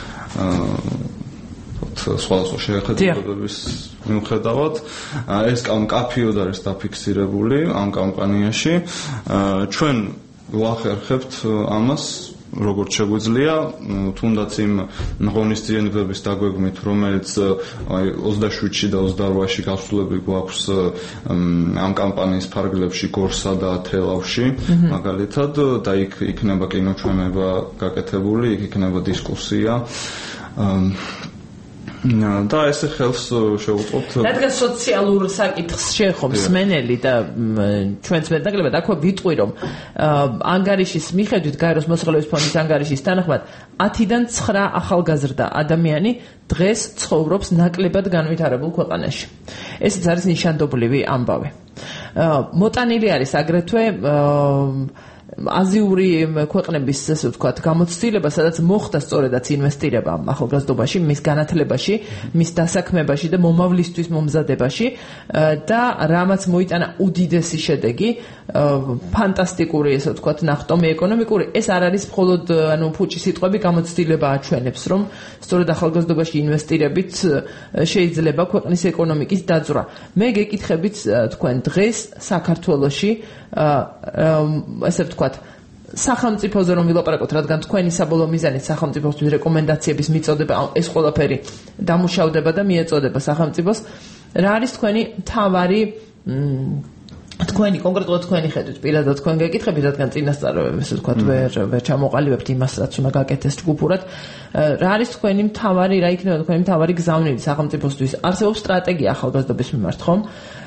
აა სხვადასხვა შეხედულებების მიუხედავად ეს კამპანიოდ არის დაფიქსირებული ამ კამპანიაში. ჩვენ ვახერხებთ ამას როგორც შეგვიძლია, თუნდაც იმ ღონისძიებების დაგვეგმით, რომელიც აი ოცდაშვიდში და ოცდაოთხში გასულები გვაქვს ამ კამპანიის ფარგლებში გორსა და თელავში, მაგალითად, და იქ იქნება კინოჩვენება გაკეთებული, იქ იქნება დისკუსია. და ესე ხელს შევუწყობთ. რადგან სოციალურ საკითხს შეხობს სმენელი და ჩვენც მეტნაკლებად აქვე ვიტყვი რომ ანგარიშის მიხედვით გაეროს მოსახლეობის ფონდის ანგარიშის თანახმად ათიდან ცხრა ახალგაზრდა ადამიანი დღეს ცხოვრობს ნაკლებად განვითარებულ ქვეყანაში. ესეც არის ნიშანდობლივი ამბავი. მოტანილი არის აგრეთვე აზიური ქვეყნების ასე ვთქვათ გამოცდილება, სადაც მოხდა სწორედაც ინვესტირება ახალგაზრდობაში, მის განათლებაში, მის დასაქმებაში და მომავლისთვის მომზადებაში და რამაც მოიტანა უდიდესი შედეგი, ფანტასტიკური ასე ვთქვათ ნახტომი ეკონომიკური, ეს არ არის მხოლოდ ანუ ფუჭი სიტყვები, გამოცდილება აჩვენებს, რომ სწორედ ახალგაზრდობაში ინვესტირებით შეიძლება ქვეყნის ეკონომიკის დაძვრა. მე გეკითხებით თქვენ დღეს საქართველოში ასე ვთქვათ სახელმწიფოზე რომ ვილაპარაკოთ, რადგან თქვენი საბოლოო მიზანით სახელმწიფოსთვის რეკომენდაციების მიწოდება, ეს ყველაფერი დამუშავდება და მიეწოდება სახელმწიფოს. რა არის თქვენი მთავარი თქვენი კონკრეტულად თქვენი ხედვით, პირადად თქვენ გეკითხებით, რადგან წინასწარ ესე ვთქვათ ვერ ვერ ჩამოყალიბებთ იმას, რაც უნდა გაკეთდეს ჯგუფურად. რა არის თქვენი მთავარი, რა იქნება თქვენი მთავარი გზავნილი სახელმწიფოსთვის? არსებობს სტრატეგია ახალგაზრდობის მიმართ, ხომ?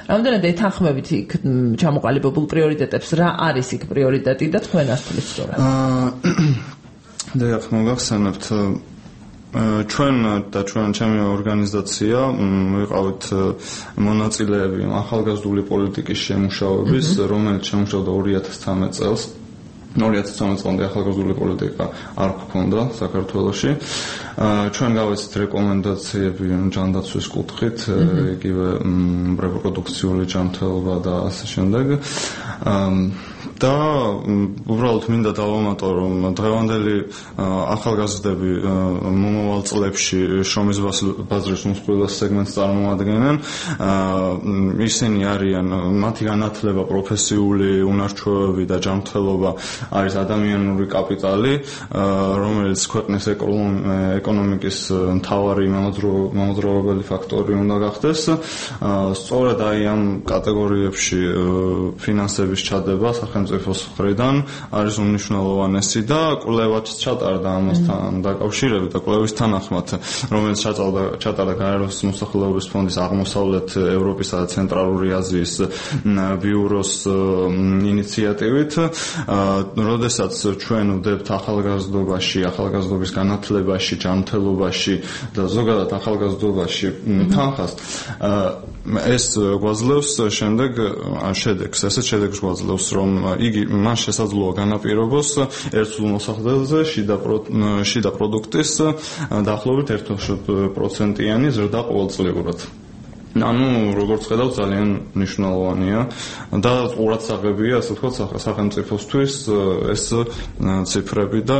რამდენად ეთანხმებით იქ ჩამოყალიბებულ პრიორიტეტებს, რა არის იქ პრიორიტეტი და თქვენ ასწავლეთ სწორად? აა დიახ, მოგახსენებთ ჩვენ და ჩვენ ჩემი ორგანიზაცია ვიყავით მონაწილეები ახალგაზრდული პოლიტიკის შემუშავების, რომელიც შემუშავდა ორი ათას ცხრამეტ წელს. ორი ათას ცხრამეტ წლამდე ახალგაზრდული პოლიტიკა არ გვქონდა საქართველოში. ჩვენ გავეცით რეკომენდაციები ჯანდაცვის კუთხით, იგივე რეპროდუქციული ჯანმრთელობა და ასე შემდეგ. და უბრალოდ მინდა დავამატო, რომ დღევანდელი ახალგაზრდები მომავალ წლებში შრომის ბაზრის უმსხვილეს სეგმენტს წარმოადგენენ. ისინი არიან, მათი განათლება, პროფესიული უნარჩვევები და ჯანმრთელობა არის ადამიანური კაპიტალი, რომელიც ქვეყნის ეკონომიკის მთავარი მამოძრავებელი ფაქტორი უნდა გახდეს. სწორედ აი ამ კატეგორიებში ფინანსების ჩადება სახელმწიფოს მხრიდან არის უმნიშვნელოვანესი და კვლევაც ჩატარდა ამასთან დაკავშირებით და კვლევის თანახმად, რომელიც ჩატარდა გაეროს მოსახლეობის ფონდის აღმოსავლეთ ევროპისა და ცენტრალური აზიის ბიუროს ინიციატივით, როდესაც ჩვენ ვდებთ ახალგაზრდობაში, ახალგაზრდობის განათლებაში, ჯანმრთელობაში და ზოგადად ახალგაზრდობაში თანხას, ეს გვაძლევს შემდეგ შედეგს, ესეც შედეგს გვაძლევს, რომ იგი მას შესაძლოა განაპირობოს ერთსულ მოსახლეზე შიდა პროდუქტის დაახლოებით ერთ პროცენტიანი ზრდა ყოველწლიურად. ანუ როგორც ხედავთ, ძალიან მნიშვნელოვანია და ყურადსაღებია, ასე ვთქვათ, სახელმწიფოსთვის ეს ციფრები და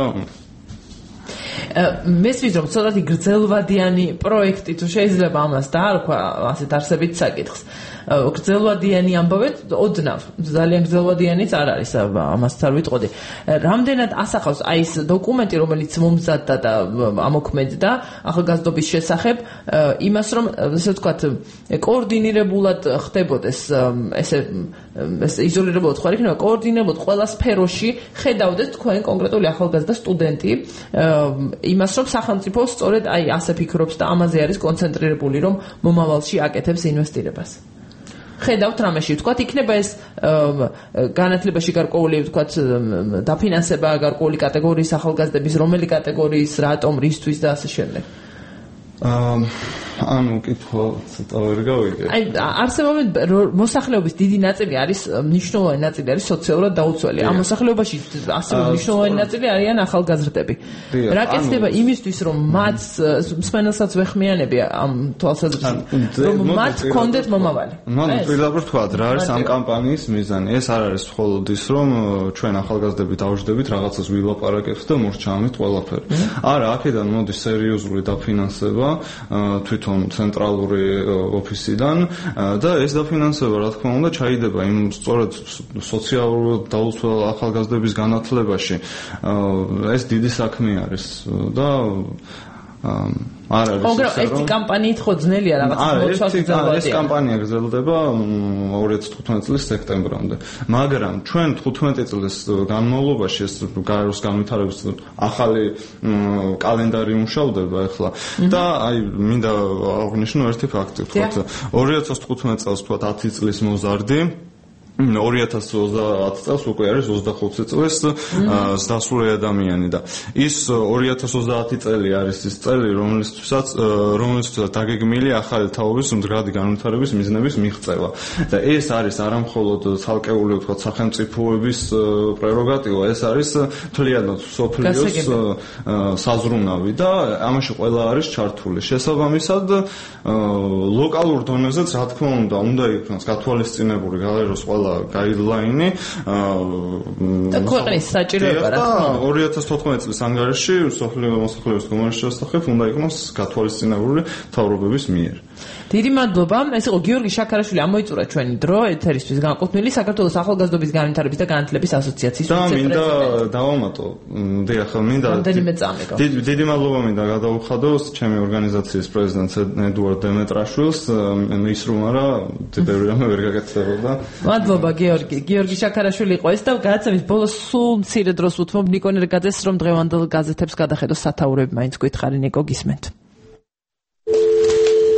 მესმის რომ ცოტათი გრძელვადიანი პროექტი თუ შეიძლება ამას დაარქვა ასეთ არსებით საკითხს. გრძელვადიანი ამბავეთ, ოდნავ ძალიან გრძელვადიანიც არ არის, ამას არ ვიტყოდი. რამდენად ასახავს აი ეს დოკუმენტი, რომელიც მომზადდა და ამოქმედდა ახალგაზრდობის შესახებ, იმას რომ ასე ვთქვათ, კოორდინირებულად ხდებოდეს ესე ეს იზოლირებულად ხარ იქნება კოორდინირებულად ყველა სფეროში ხედავდეთ თქვენ კონკრეტული ახალგაზრდა სტუდენტი იმას რომ სახელმწიფო სწორედ აი ასე ფიქრობს და ამაზე არის კონცენტრირებული რომ მომავალში აკეთებს ინვესტირებას. ხედავთ რამეში ვთქვათ, იქნება ეს განათლებაში გარკვეული ვთქვათ დაფინანსება გარკვეული კატეგორიის ახალგაზრდების, რომელი კატეგორიის, რატომ, რისთვის და ასე შემდეგ. ანუ კითხვა ცოტა ვერ გავიგე. აი არსებობენ მოსახლეობის დიდი ნაწილი არის მნიშვნელოვანი ნაწილი არის სოციალურად დაუცველი. ამ მოსახლეობაში ასევე მნიშვნელოვანი ნაწილი არიან ახალგაზრდები. რა კეთდება იმისთვის რომ მათ მსმენელსაც ვეხმიანები ამ თვალსაზრისით რომ მათ კონდეთ მომავალი. მან პირდაპირ თქვა რა არის ამ კამპანიის მიზანი. ეს არ არის მხოლოდ ის რომ ჩვენ ახალგაზრდები დავждებით რაღაცას ვილაპარაკებთ და მორჩამით ყველაფერი. არა, აქედან მოდის სერიოზული დაფინანსება თვითონ ცენტრალური ოფისიდან და ეს დაფინანსება რა თქმა უნდა ჩაიდება იმ სწორედ სოციალურ დაუცველ ახალგაზრდების განათლებაში. ეს დიდი საქმე არის და არ არის ეს ეს კამპანიით ხო ძნელია რაღაც მოწვევს ეს კამპანია გრძელდება ორი ათას თხუთმეტი წლის სექტემბრამდე, მაგრამ ჩვენ თხუთმეტი წლის განმავლობაში ეს გაეროს განვითარების ახალი კალენდარი მუშავდება ახლა და აი მინდა აღნიშნო ერთი ფაქტი, ვთქვათ ორი ათას თხუთმეტი წელს ვთქვათ ათი წლის მოზარდი ორი ათას ოცდაათი წელს უკვე არის ოცდახუთი წლის დასული ადამიანი და ის ორი ათას ოცდაათი წელი არის ის წელი, რომელიცთვისაც რომელიცთვისაც დაგეგმილი ახალი თაობის მდგრადი განვითარების მიზნების მიღწევა. და ეს არის არამხოლოდ ცალკეული ვთქვათ სახელმწიფოების პრეროგატივა, ეს არის მთლიანად სოფლიოს საზრუნავი და ამაში ყველა არის ჩართული. შესაბამისად ლოკალურ დონეზეც რა თქმა უნდა უნდა იქნას გათვალისწინებული გაეროს ყველა გაიდლაინი და ქვეყნის საჭიროება რა თქმა უნდა ორი ათას თოთხმეტი წლის ანგარიში სოფლიო მოსახლეობის გომერის შესახებ უნდა იქნოს გათვალისწინებული მთავრობების მიერ. დიდი მადლობა. ეს იყო გიორგი შაქარაშვილი, ამოიწურა ჩვენი დრო ეთერისთვის განკუთვნილი საქართველოს ახალგაზრდობის განვითარების და განათლების ასოციაციის ვიცე-პრეზიდენტი. და მინდა დავამატო, დიახ, მინდა დიდი დიდი მადლობა მინდა გადაუხადო ჩემი ორგანიზაციის პრეზიდენტ ედუარდ დემეტრაშვილს, ის რომ არა ბევრი რამე ვერ გაკეთებოდა. მადლობა გიორგი. გიორგი შაქარაშვილი იყო ეს და გადაცემის ბოლოს სულ მცირე დროს უთმობ ნიკო ნერგაძეს რომ დღევანდელ გაზეთებს გადახედოს სათაურები, მაინც გითხარი ნიკო, გისმენთ.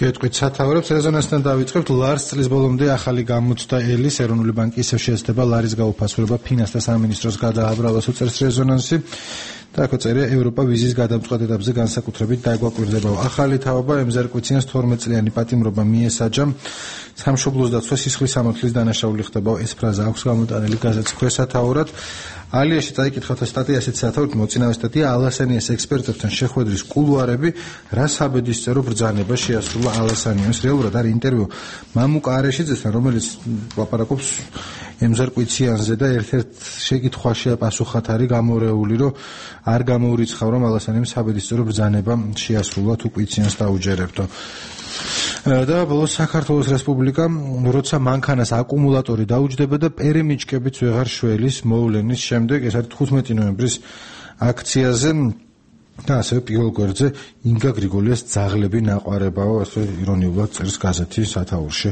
გეტყვით სათაურებს რეზონანსთან დავიწყებთ. ლარს წლის ბოლომდე ახალი გამოცდა ელის ეროვნული ბანკი ისევ შეეცდება ლარის გაუფასურება ფინანსთა სამინისტროს გადააბრალოს უწევს რეზონანსი. და აქ წერია ევროპა ვიზის გადამწყვეტ ეტაპზე განსაკუთრებით დაგვაკვირდება. ახალი თავობა ემზერკვიციანს თორმეტ წლიანი პატიმრობა მიესაჯა. სამშობლოს დაცვა სისხლის სამართლის დანაშაული ხდება. ეს ფრაზა აქვს გამოტანილი გაზეთს ქვესათაურად. ალიაში წაიკითხავთ სტატია ასეთ სათაურად მოწინავე სტატია ალასანიას ექსპერტებთან შეხვედრის კულუარები რა საბედისწერო ბრძანება შეასრულა ალასანიას. რეალურად არის ინტერვიუ მამუკ არეშიძესთან, რომელიც ლაპარაკობს ემზერკვიციანზე და ერთ-ერთ შეკითხვაშია პასუხად არის გამორეული, რომ არ გამოურიცხავ, რომ ალასანიამ საბედისწერო ბრძანება შეასრულა თუ კვიციანს დაუჯერებდო. და ბოლოს საქართველოს რესპუბლიკა როცა მანქანას აკუმულატორი დაუჯდება და პერემიჩკებიც ვეღარ შველის მოვლენის შემდეგ, ეს არის თხუთმეტი ნოემბრის აქციაზე და ასევე პირველ გვერდზე ინგა გრიგოლიას ძაღლები ნაყვარებაო, ასე ირონიულად წერს გაზეთი სათაურში.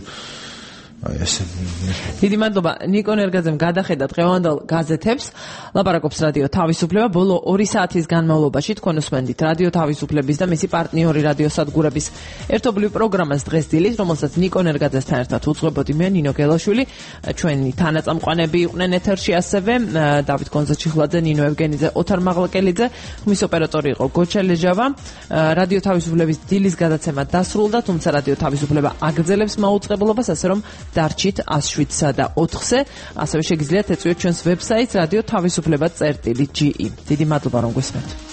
დიდი მადლობა ნიკო ნერგაძემ გადახედა დღევანდელ გაზეთებს. ლაპარაკობს რადიო თავისუფლება. ბოლო ორი საათის განმავლობაში თქვენ უსმენდით რადიო თავისუფლების და მისი პარტნიორი რადიო სადგურების ერთობლივ პროგრამას დღეს დილით, რომელსაც ნიკო ნერგაძესთან ერთად უძღვებოდი მე ნინო გელაშვილი. ჩვენი თანაწამყვანები იყვნენ ეთერში ასევე დავით გონზაჩიხლაძე, ნინო ევგენიძე, ოთარ მაღლაკელიძე, ხმის ოპერატორი იყო გოჩა ლეჟავა. რადიო თავისუფლების დილის გადაცემა დასრულდა, თუმცა რადიო თავისუფლება აგრძელებს მაუწყებლობას, ასე რომ დარჩით ას შვიდსა და ოთხზე. ასევე შეგიძლიათ ეწვიოთ ჩვენს ვებსაიტს რადიო თავისუფლება წერტილი ჯი ი. დიდი მადლობა რომ გვესმენთ.